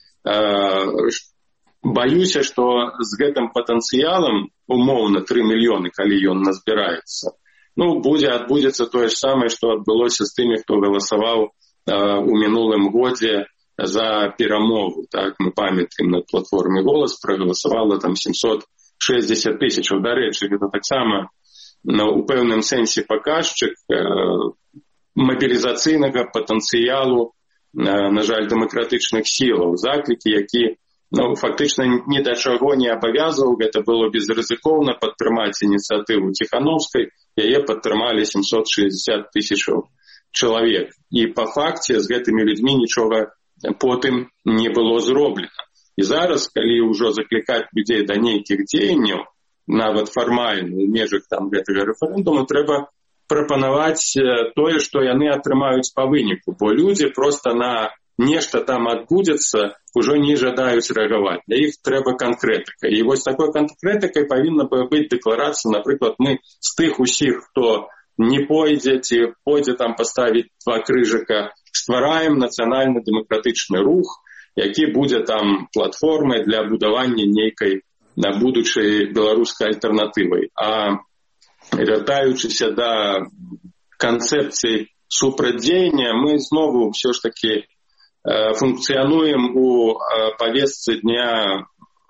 Баюся, што з гэтым патэнцыялам, умоўна 3 мільёны, калі ён назбіраецца, адбудзецца тое ж самае, што адбылося з тымі, хто галасаваў у мінулым годзе за перамогу. Так, мы памятаем, на платформе «Голас» прагаласавала 760 тысячаў. Дарэчы, гэта таксама у пэўным сэнсе паказчык мабілізацыйнага патэнцыялу, на жаль, дэмакратычных сілаў. Заклікі, які фактычна ні да чаго не абавязваў. Гэта было безрызыкоўна падтрымаць ініцыятыву Ціхановскай. Яе падтрымалі 760 тысячаў чалавек. І па факце з гэтымі людзьмі нічога потым не было зроблена. І зараз, калі ўжо заклікаць людзей да нейкіх дзеянняў, нават фармальна ў межах гэтага рэферэндуму, трэба прапанаваць тое, што яны атрымаюць па выніку. Бо людзі проста на нешта там адбудзецца, ужо не жадаюць рэагаваць. Для іх трэба канкрэтыка. І вось такой канкрэтыкай павінна быць дэкларацыя, напрыклад, мы з тых усіх, хто не пойдзе ці пойдзе там паставіць 2 крыжыка, ствараем нацыянальна-дэмакратычны рух, які будзе там платформай для будавання нейкай на будучай беларускай альтэрнатывай. А вяртаючыся да канцэпцыі супрацьдзеяння, мы знову ўсё ж такі функцыянуем у павестцы дня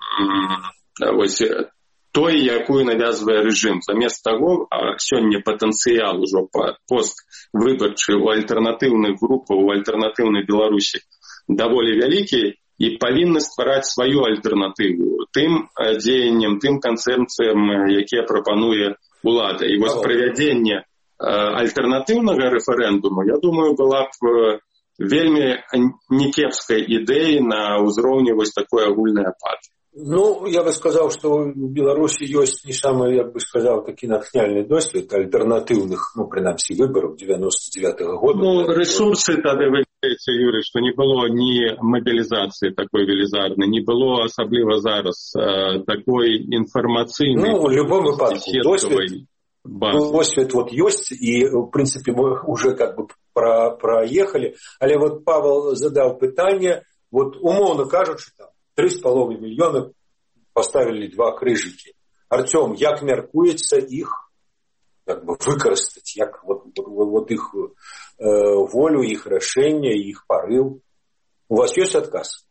вось той, якую навязвае рэжым. Замест таго, сёння патэнцыял ужо поствыбарчы ў альтэрнатыўных групах, у альтэрнатыўнай Беларусі даволі вялікі, і павінны ствараць сваю альтэрнатыву тым дзеянням, тым канцэпцыям, якія прапануе улада. І вось правядзенне альтэрнатыўнага рэферэндуму, я думаю, была б вельмі некепскай ідэі на ўзроўні вось такой агульнай апатыі.
Ну, я бы сказал, что в Беларуси есть не самый, я бы сказал, таки натхняльный досвід альтернативных, ну, принаймні, выборов 99-го года.
Ну, ресурсы тогда, вы говорите, Юрий, что не было ни мобилизации такой велизарной, не было особливо зараз такой информационной.
Ну, в любом выпадке досвід вот есть, и, в принципе, мы уже как бы проехали. Але вот Павел задал питание, вот умовно кажуть, що там 3,5 мільйони поставили 2 крижики. Артем, як мяркується їх як би використати, як вот їх волю, їх рішення, їх порыв? У вас есть отказ?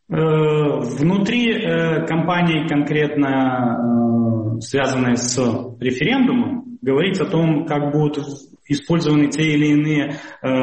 Внутри кампании, конкретно связанной с референдумом, говорить о том, как будут использованы те или иные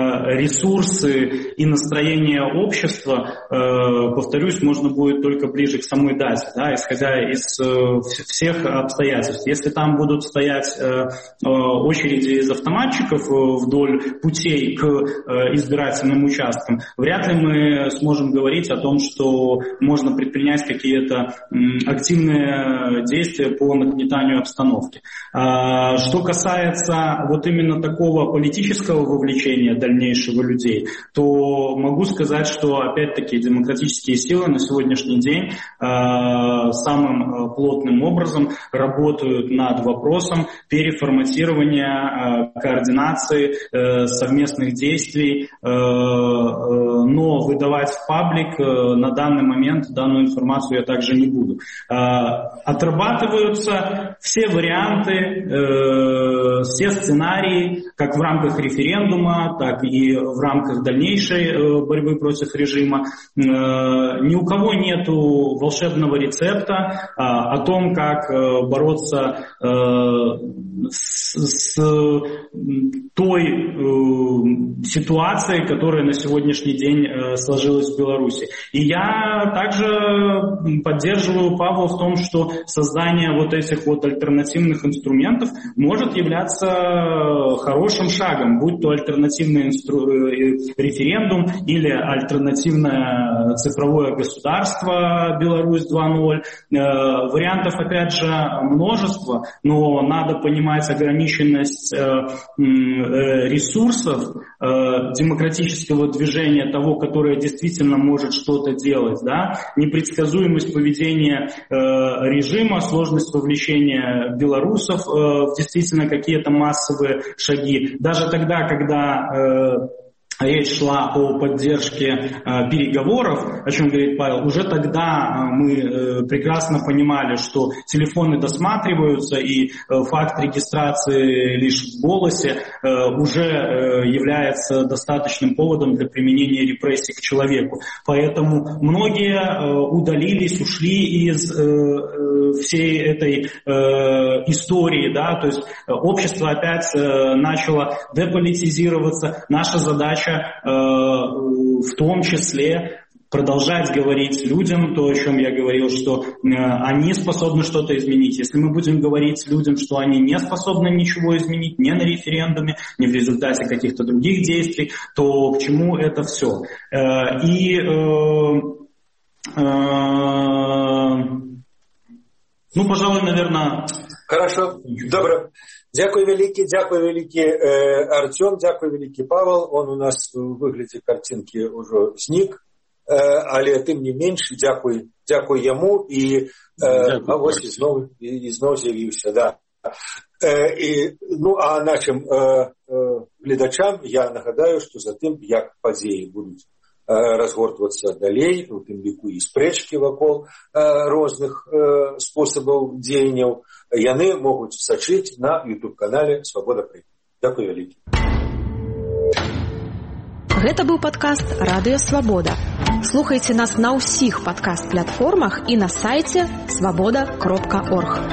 ресурсы и настроения общества, повторюсь, можно будет только ближе к самой дате, да, исходя из всех обстоятельств. Если там будут стоять очереди из автоматчиков вдоль путей к избирательным участкам, вряд ли мы сможем говорить о том, что можно предпринять какие-то активные действия по нагнетанию обстановки. Что касается вот именно такого политического вовлечения дальнейшего людей, то могу сказать, что опять-таки демократические силы на сегодняшний день самым плотным образом работают над вопросом переформатирования, координации совместных действий, но выдавать в паблик на данный момент данную информацию я также не буду. Отрабатываются все варианты, все сценарии, как в рамках референдума, так и в рамках дальнейшей борьбы против режима. Ни у кого нету волшебного рецепта о том, как бороться с той ситуацией, которая на сегодняшний день сложилась в Беларуси. И я также поддерживаю Павла в том, что создание вот этих вот альтернативных инструментов может являться хорошим шагом, будь то альтернативный референдум или альтернативное цифровое государство Беларусь 2.0. Вариантов, опять же, множество, но надо понимать ограниченность ресурсов демократического движения, того, которое действительно может что-то делать, да? Непредсказуемость поведения режима, сложность вовлечения белорусов в действительно какие-то массовые шаги. Даже тогда, когда речь шла о поддержке переговоров, о чем говорит Павел, уже тогда мы прекрасно понимали, что телефоны досматриваются, и факт регистрации лишь в голосе уже является достаточным поводом для применения репрессий к человеку. Поэтому многие удалились, ушли из всей этой истории, да, то есть общество опять начало деполитизироваться. Наша задача в том числе продолжать говорить людям то, о чем я говорил, что они способны что-то изменить. Если мы будем говорить людям, что они не способны ничего изменить, ни на референдуме, ни в результате каких-то других действий, то к чему это все? Ну, пожалуй, наверное...
Хорошо, добре. Дякую великий Артем, дякую великий Павел. Он у нас у вигляді картинки уже зник, але тим не менш, дякую йому і ось і знову з'явився. Да. А нашим глядачам я нагадаю, що за тим, як події будуть разгортвацца далей, у тым ліку і спрэчкі вакол розных спосабаў дзеянняў, яны могуць сачыць на YouTube-канале Свабода Прэміум. Дякую вялікі.
Гэта быў падкаст Радыё Свабода. Слухайце нас на ўсіх падкаст-платформах і на сайце свабода.орг.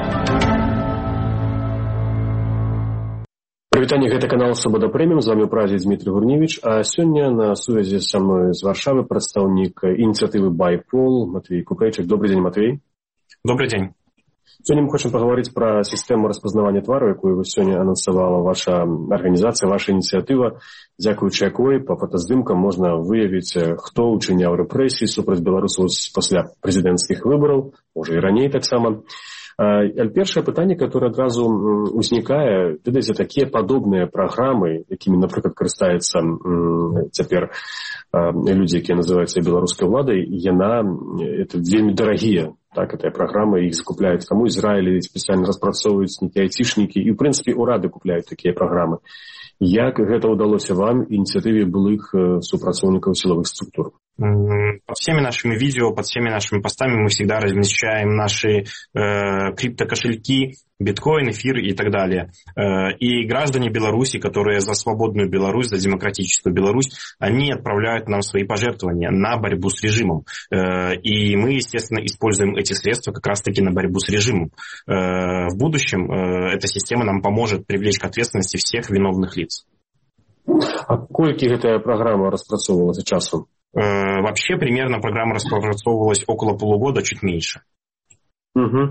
Прывітанне, гэта канал Свабода Прэміум, з вами ў празе Дмітрий Гурневич, а сёння на сувязі са мной з Варшавы прадстаўнік ініцыятывы BIPOL Матвей Купейчык. Добрый день, Матвей.
Добрый день.
Сёння мы хочам паговорыць пра сістэму распазнавання твару, якую вы сёння анансавала ваша арганізацыя, ваша ініцыятыва, дзякуючы якой па фотаздымкам можна выявіць, хто учыняў рэпрэсіі супраць беларусаў пасля прэзідэнцкіх выбараў, можа і раней таксама. Першае пытанне, которое адразу узнікае, ведаеце, такія падобныя праграмы, якімі, напрыклад, карыстаюцца цяпер людзі, якія называюцца беларускай уладай, это вельмі дарагія. Так, гэтыя праграмы, іх закупляюць там у Ізраілі, спецыяльна распрацоўваюць нейкія айцішнікі, і, ў прынцыпе, урады купляюць такія праграмы. Як гэта ўдалося вам, ініцыятыве былых супрацоўнікаў сілавых структур?
Под всеми нашими видео, под всеми нашими постами мы всегда размещаем наши криптокошельки, биткоин, эфир и так далее. И граждане Беларуси, которые за свободную Беларусь, за демократическую Беларусь, они отправляют нам свои пожертвования на борьбу с режимом. И мы, естественно, используем эти средства как раз-таки на борьбу с режимом. В будущем эта система нам поможет привлечь к ответственности всех виновных лиц.
А колькі гэтая праграма распрацоўвалася часам?
Вообще, примерно программа распрацоўвалась около полугода, чуть меньше.
Угу.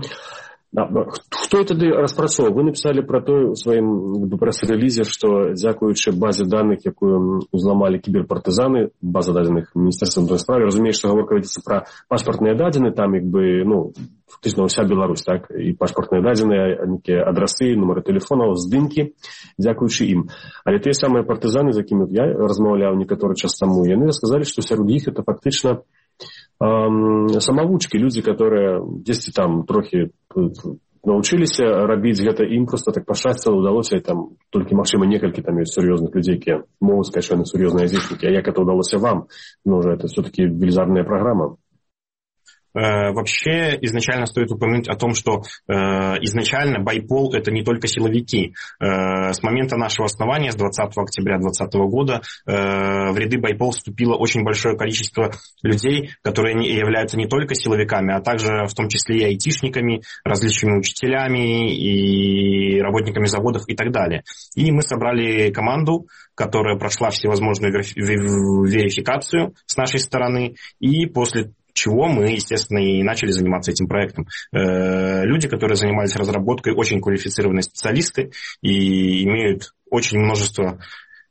Хто тады распрацоўваў? Вы написали про то ў сваім прэс-рэлізе, што дзякуючы базе даных, якую узламалі кіберпартызаны, база дадзеных Міністэрства внутренних справ, разумею, што гаворка вядзецца пра пашпартныя дадзены, там фактычна ўся Беларусь, так, і пашпартныя дадзеныя, нейкія адрасы, нумары тэлефонаў, здымкі, дзякуючы ім. Але тыя самыя партызаны, з якімі я размаўляў некаторы час таму, яны сказалі, што сярод іх это фактычна самавучкі, людзі, которые дзесьці там трохі научыліся рабіць гэта, ім просто так пашчасціла, удалося, і там толькі, магчыма, некалькі там ёсць сур'ёзных людзей, якія могуць сказаць, што яны сур'ёзныя айцішнікі. А як это удалося вам? Это все-таки велизарная программа.
Вообще, изначально стоит упомянуть о том, что изначально BIPOL — это не только силовики. С момента нашего основания, с 20 октября 2020 года, в ряды BIPOL вступило очень большое количество людей, которые являются не только силовиками, а также в том числе и айтишниками, различными учителями и работниками заводов и так далее. И мы собрали команду, которая прошла всевозможную верификацию с нашей стороны, и после чего мы, естественно, и начали заниматься этим проектом. Люди, которые занимались разработкой, очень квалифицированные специалисты и имеют очень множество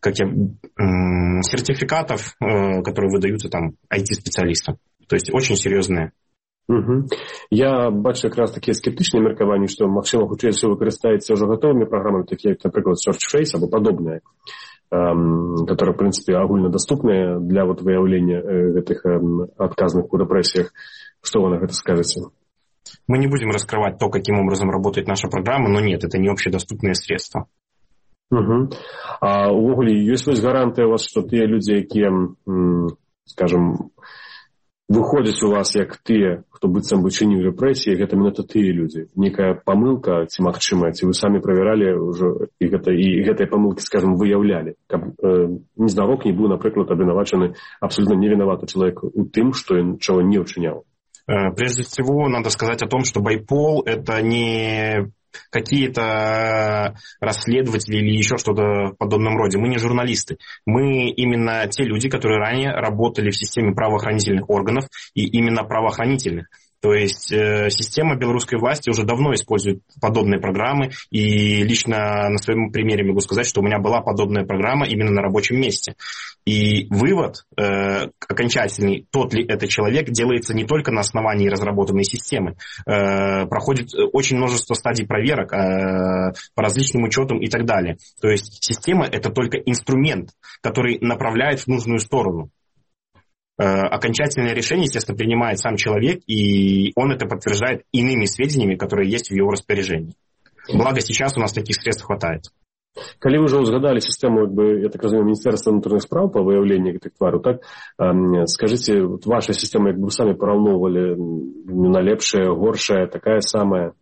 сертификатов, которые выдаются там IT-специалистам. То есть очень серьезные.
Угу. Я бачу якраз такі скептичні меркаванні, що, максимум, хутчэй всё выкарыстаецца уже готовыми программами, такие как, например, SearchFace або подобные, которые, в принципе, агульнадоступные для выявления этих отказных в репрессиях. Что вы на это скажете?
Мы не будем раскрывать то, каким образом работает наша программа, но нет, это не общедоступные средства.
Угу. А увогуле, есть гарантия у вас, что те люди, якія, скажем, выходзяць у вас як тыя, хто быццам бы чыніў рэпрэсіі, гэта менавіта тыя людзі. Некая памылка, ці магчымая, ці вы самі правяралі ўжо і гэтыя памылкі, скажем, выяўлялі, каб незнарок не быў, напрыклад, абвінавачаны абсолютно невінаваты чалавек у тым, што ён чаго не ўчыняў.
Прежде всего, надо сказать о том, что BIPOL — это не какие-то расследователи или еще что-то в подобном роде. Мы не журналисты. Мы именно те люди, которые ранее работали в системе правоохранительных органов, и именно правоохранительных. То есть система белорусской власти уже давно использует подобные программы, и лично на своем примере могу сказать, что у меня была подобная программа именно на рабочем месте. И вывод окончательный, тот ли это человек, делается не только на основании разработанной системы. Проходит очень множество стадий проверок по различным учетам и так далее. То есть система – это только инструмент, который направляет в нужную сторону. Окончательное решение, естественно, принимает сам человек, и он это подтверждает иными сведениями, которые есть в его распоряжении. Благо, сейчас у нас таких средств хватает.
Калі вы ўжо ўзгадалі сістэму, я так разумею, Міністэрства ўнутраных спраў па выяўленні гэтых твараў, так? Скажыце, ваша сістэма, як бы вы самі параўноўвалі, на лепшая, горшая, такая самая?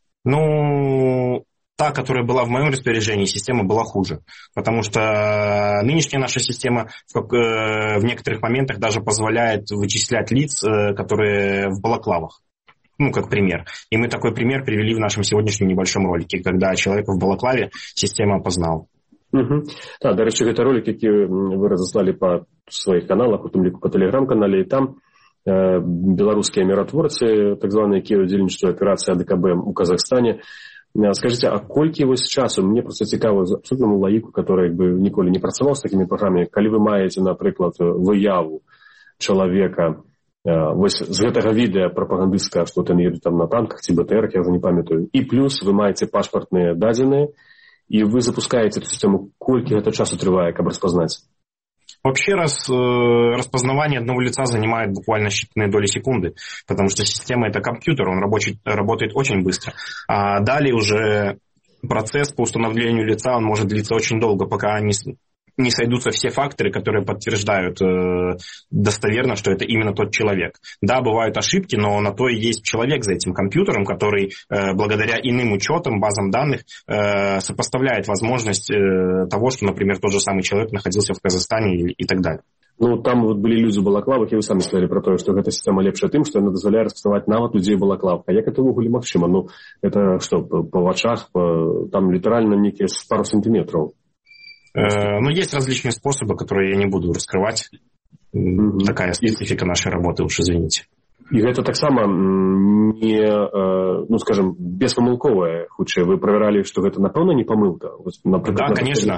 Та, которая была в моем распоряжении, система была хуже. Потому что нынешняя наша система в некоторых моментах даже позволяет вычислять лиц, которые в балаклавах. Как пример. И мы такой пример привели в нашем сегодняшнем небольшом ролике, когда человека в балаклаве система опознала.
Да, до речі, гэта ролик, які вы разослали по своих каналах, у тым ліку по телеграм-канале, и там беларускія міратворцы, так званыя, якія ўдзельнічаюць у аперацыі АДКБ у Казахстане. Скажите, а колькі вось часу, мне просто цікава абсолютному лаіку, который бы ніколі не працаваў з такімі праграмамі, калі вы маеце, напрыклад, выяву чалавека вось з гэтага відэа прапагандысцкага, што ён едзе там на танках ці БТР, я ўжо не памятаю, і плюс вы маеце пашпартныя дадзеныя, і вы запускаеце эту сістэму, колькі гэта часу трывае, каб распазнаць?
Вообще распознавание одного лица занимает буквально считанные доли секунды, потому что система — это компьютер, он работает очень быстро. А далее уже процесс по установлению лица, он может длиться очень долго, пока не сойдутся все факторы, которые подтверждают достоверно, что это именно тот человек. Да, бывают ошибки, но на то и есть человек за этим компьютером, который благодаря иным учетам, базам данных сопоставляет возможность того, что, например, тот же самый человек находился в Казахстане и так далее.
Там вот былі людзі у балаклавах, і вы самі сказалі про тое, што гэта сістэма лепшая тым, што яна дазваляе распазнаваць нават людзей у балаклавах. А як это ўвогуле магчыма? Это што, па вачах, там літаральна нейкія пару сантиметраў?
Есть различные способы, которые я не буду раскрывать. Такая специфика нашей работы, уж извините.
И это так само не, скажем, беспомылковое, худшее. Вы проверяли, что это, напевно, не помылка?
Да, конечно.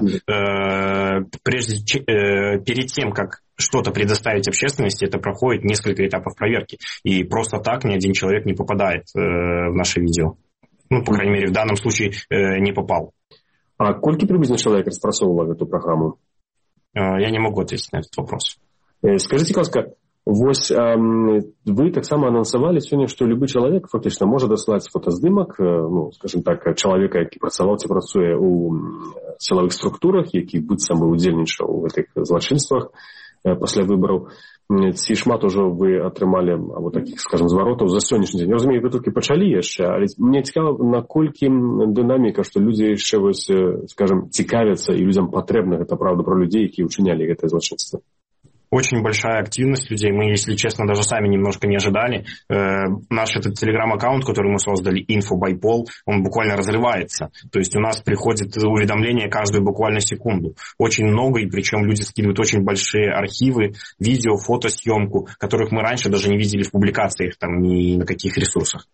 Перед тем, как что-то предоставить общественности, это проходит несколько этапов проверки. И просто так ни один человек не попадает в наше видео. По крайней мере, в данном случае не попал.
А колькі приблизно человек распрацоўваў эту программу?
Я не могу ответить на этот вопрос.
Скажите, ласка, вось вы таксама анансавалі сёння, што любы чалавек фактычна можа даслаць фотаздымак, скажем так, чалавека, які працаваў ці працуе ў сілавых структурах, які быццам бы удзельнічаў у гэтых злачынствах пасля выбараў. Ці шмат ужо вы атрымалі або такіх, скажем, зваротаў за сённяшні дзень? Я разумею, вы толькі пачалі яшчэ, але мне цікава, наколькі дынаміка, што людзі яшчэ вось, скажем, цікавяцца і людзям патрэбна гэта праўда пра людзей, якія ўчынялі гэтае злачынства.
Очень большая активность людей. Мы, если честно, даже сами немножко не ожидали. Наш этот телеграм-аккаунт, который мы создали, InfoByPol, он буквально разрывается. То есть у нас приходит уведомление каждую буквально секунду. Очень много, и причем люди скидывают очень большие архивы, видео, фотосъемку, которых мы раньше даже не видели в публикациях, там, ни на каких ресурсах.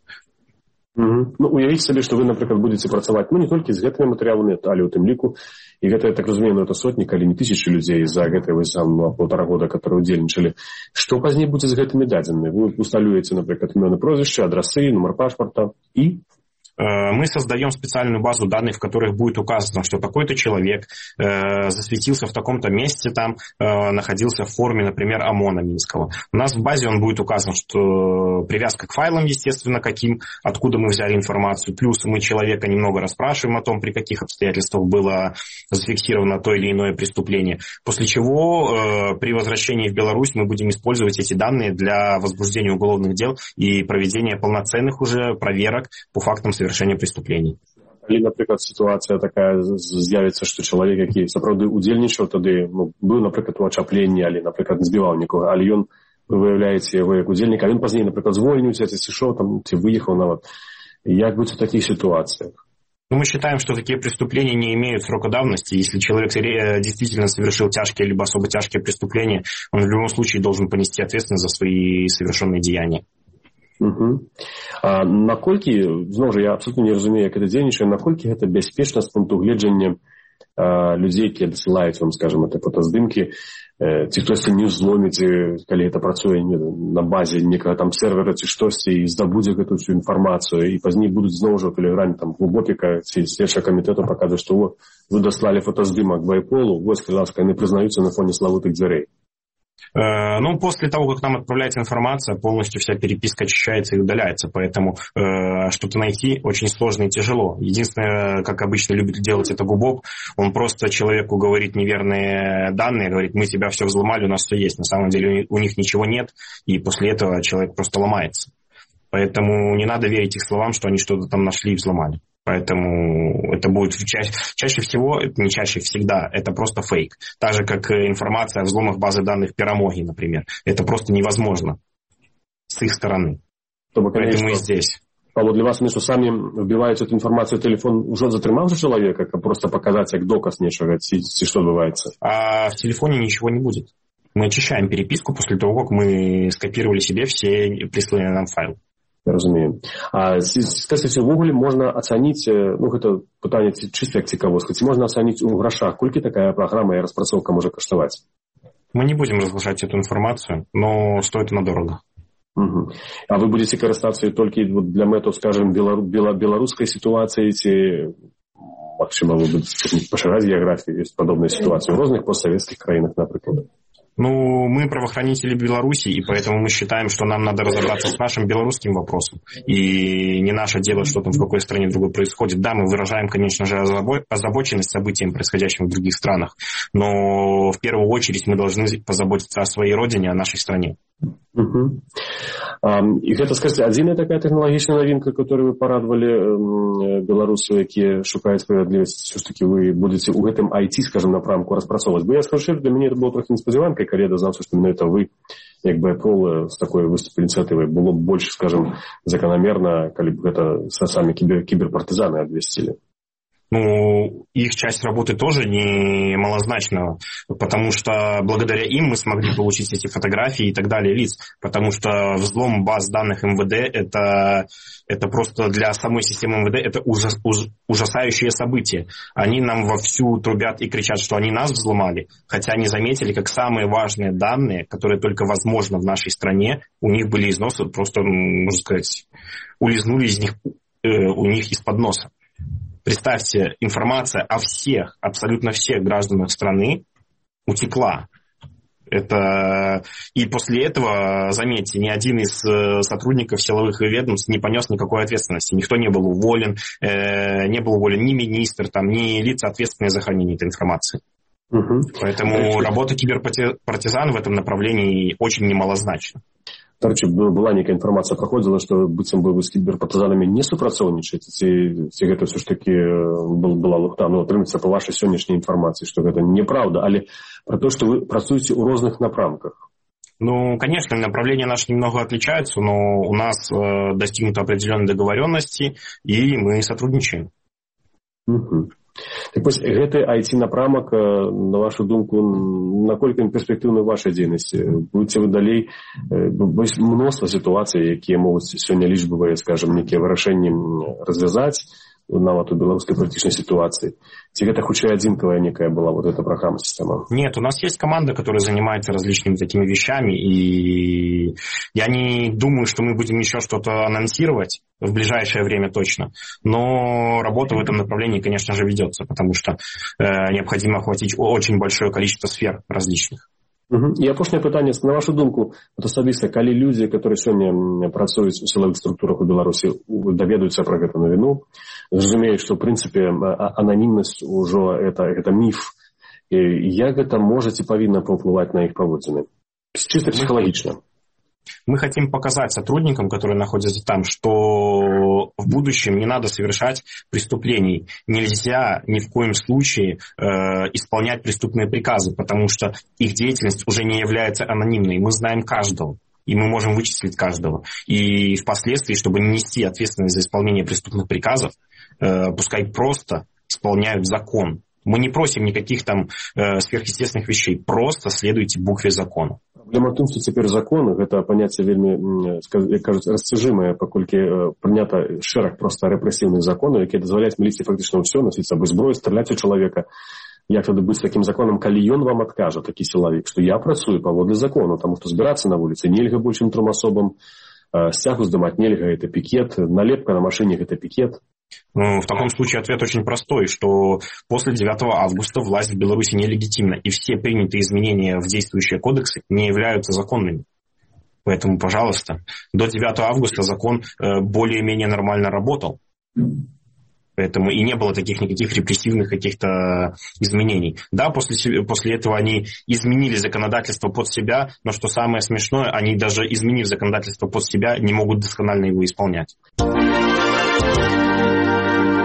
Уявіць сабе, што вы, напрыклад, будзеце працаваць не толькі з гэтымі матэрыяламі, але ў тым ліку, і гэта, я так разумею, это сотні, калі не тысячы людзей за гэтыя полтора года, которые удзельнічалі. Што пазней будзе з гэтымі дадзенымі? Вы усталюеце, напрыклад, імёны, прозвішча, адрасы, нумар пашпарта і...
Мы создаем специальную базу данных, в которых будет указано, что такой-то человек засветился в таком-то месте, там находился в форме, например, ОМОНа Минского. У нас в базе он будет указан, что привязка к файлам, естественно, каким, откуда мы взяли информацию. Плюс мы человека немного расспрашиваем о том, при каких обстоятельствах было зафиксировано то или иное преступление. После чего при возвращении в Беларусь мы будем использовать эти данные для возбуждения уголовных дел и проведения полноценных уже проверок по фактам совершения преступлений.
Калі, напрыклад, сітуацыя такая з'явіцца, што чалавек, які сапраўды удзельнічаў тады, быў, напрыклад, у ачапленні, але, напрыклад, не збіваў нікога, але ён, вы выяўляеце яго як удзельніка, а ён пазней, напрыклад, звольніўся, ці сышоў, там, ці выехаў нават. Як быць у такіх ситуациях?
Мы считаем, что такие преступления не имеют срока давности. Если человек действительно совершил тяжкие либо особо тяжкие преступления, он в любом случае должен понести ответственность за свои совершенные деяния.
А наколькі, зноў жа, я абсолютно не разумею, як гэта дзейнічае, наколькі гэта бяспечна з пункту гледжання людзей, якія дасылаюць вам, скажем, это фотаздымкі, ці хтосьці не взломіць, калі гэта працуе на базе некага там сервера ці штосьці, і здабудзе гэту всю інфармацыю, і пазней будуць зноў жа ў тэлеграме там глубокіка ці следчага камітэту паказваць, што вы даслалі фотаздымак байполу, вось, ласка, яны прызнаюцца на фоне славутых дзвярэй.
Ну, после того, как нам отправляется информация, полностью вся переписка очищается и удаляется, поэтому что-то найти очень сложно и тяжело. Единственное, как обычно любит делать это Губоб, он просто человеку говорит неверные данные, говорит, мы тебя все взломали, у нас все есть. На самом деле у них ничего нет, и после этого человек просто ломается. Поэтому не надо верить их словам, что они что-то там нашли и взломали. Поэтому это будет чаще всего, не чаще, всегда, это просто фейк. Так же, как информация о взломах базы данных Перамоги, например. Это просто невозможно с их стороны. Поэтому и здесь.
Павло, для вас, что сами вбивают эту информацию в телефон уже затримавши человека, как просто показать как доказ нечего, что отбывается? А
в телефоне ничего не будет. Мы очищаем переписку после того, как мы скопировали себе все присланные нам файлы.
Разумею. А скажите, в Google можно оценить, ну, это питание чисто как цікавостка, можно оценить в грошах, сколько такая программа и распрацовка может коштовать?
Мы не будем разглашать эту информацию, но стоит она дорого.
Угу. А вы будете користаться только для метода, скажем, белорусской ситуации, ці, максимум вы будете поширать географию, есть подобные ситуации в разных постсоветских краинах, например?
Ну, мы правоохранители Беларуси, и поэтому мы считаем, что нам надо разобраться с нашим белорусским вопросом. И не наше дело, что там в какой стране другой происходит. Да, мы выражаем, конечно же, озабоченность событиями, происходящими в других странах, но в первую очередь мы должны позаботиться о своей родине, о нашей стране.
Угу. И это, скажите, отдельная такая технологичная новинка, которую вы порадовали белорусу, которые шукают справедливость, все-таки вы будете в этом IT, скажем, напрамку распрацовывать. Бо я скажу, для меня это было трохи несподіванкой, когда я дознался, что именно это вы, как бы Apple, с такой выступой инициативой, было больше, скажем, закономерно, коли бы это сами киберпартизаны обвестили.
Ну, их часть работы тоже не малозначна, потому что благодаря им мы смогли получить эти фотографии и так далее лиц, потому что взлом баз данных МВД это просто для самой системы МВД это ужасающее событие. Они нам вовсю трубят и кричат, что они нас взломали, хотя они заметили, как самые важные данные, которые только возможно в нашей стране, у них были износы, просто, можно сказать, улизнули из них, у них из-под носа. Представьте, информация о всех, абсолютно всех гражданах страны утекла. Это... И после этого, заметьте, ни один из сотрудников силовых ведомств не понес никакой ответственности. Никто не был уволен, не был уволен ни министр, там, ни лица, ответственные за хранение этой информации. Угу. Поэтому работа киберпартизан в этом направлении очень немалозначна.
Короче, была некая информация проходила, что быццам бы вы с киберпартизанами не супрацоўнічаеце, ці гэта все ж таки была лухта, ну, атрымаецца по вашей сённяшняй информации, что это неправда, але про то, что вы працуеце ў розных напрамках.
Ну, конечно, направления наши немного отличаются, но у нас достигнуты определенные договоренности, и мы сотрудничаем.
Угу. Так вось, гэты IT-напрамак, на вашу думку, наколькі ён перспектыўны ў вашай дзейнасці? Будзеце вы далей, ёсць мноства сітуацый, якія могуць сёння лічбавыя, скажем, некія вырашэнні развязаць, нават у беларускай палітычнай ситуации. Ці гэта хутчэй адзінкавая некая была вот эта программа, система?
Нет, у нас есть команда, которая занимается различными такими вещами, и я не думаю, что мы будем еще что-то анонсировать в ближайшее время точно, но работа в этом направлении, конечно же, ведется, потому что необходимо охватить очень большое количество сфер различных.
І апошняе пытанне, на вашу думку, асабіста, калі людзі, которые сёння працуюць у сілавых структурах у Беларусі, даведаюцца пра гэту навіну, зразумеюць, што, в прынцыпе, ананімнасць ужо это міф, як гэта можа ці павінна паўплываць на іх паводзіны? Чисто психологично.
Мы хотим показать сотрудникам, которые находятся там, что в будущем не надо совершать преступлений. Нельзя ни в коем случае исполнять преступные приказы, потому что их деятельность уже не является анонимной. Мы знаем каждого, и мы можем вычислить каждого. И впоследствии, чтобы не нести ответственность за исполнение преступных приказов, пускай просто исполняют закон. Мы не просим никаких там сверхъестественных вещей. Просто следуйте букве закона.
Праблема тым, што цяпер закон, гэта паняцце вельмі, кажуць, расцяжымае, паколькі прынята шэраг проста рэпрэсіўных законаў, якія дазваляюць міліцыі фактычна ўсё, насіць сабой зброю, страляць у чалавека. Як тады быць такім законам, калі ён вам адкажа, такі сілавік, што я працую паводле закону, таму што збірацца на вуліцы нельга большым 3 асобам, сцягу здымаць нельга, гэта пікет, налепка на машине гэта пикет.
Ну, в таком случае ответ очень простой, что после 9 августа власть в Беларуси нелегитимна, и все принятые изменения в действующие кодексы не являются законными. Поэтому, пожалуйста, до 9 августа закон более-менее нормально работал. Поэтому и не было таких никаких репрессивных каких-то изменений. Да, после этого они изменили законодательство под себя, но что самое смешное, они даже изменив законодательство под себя, не могут досконально его исполнять.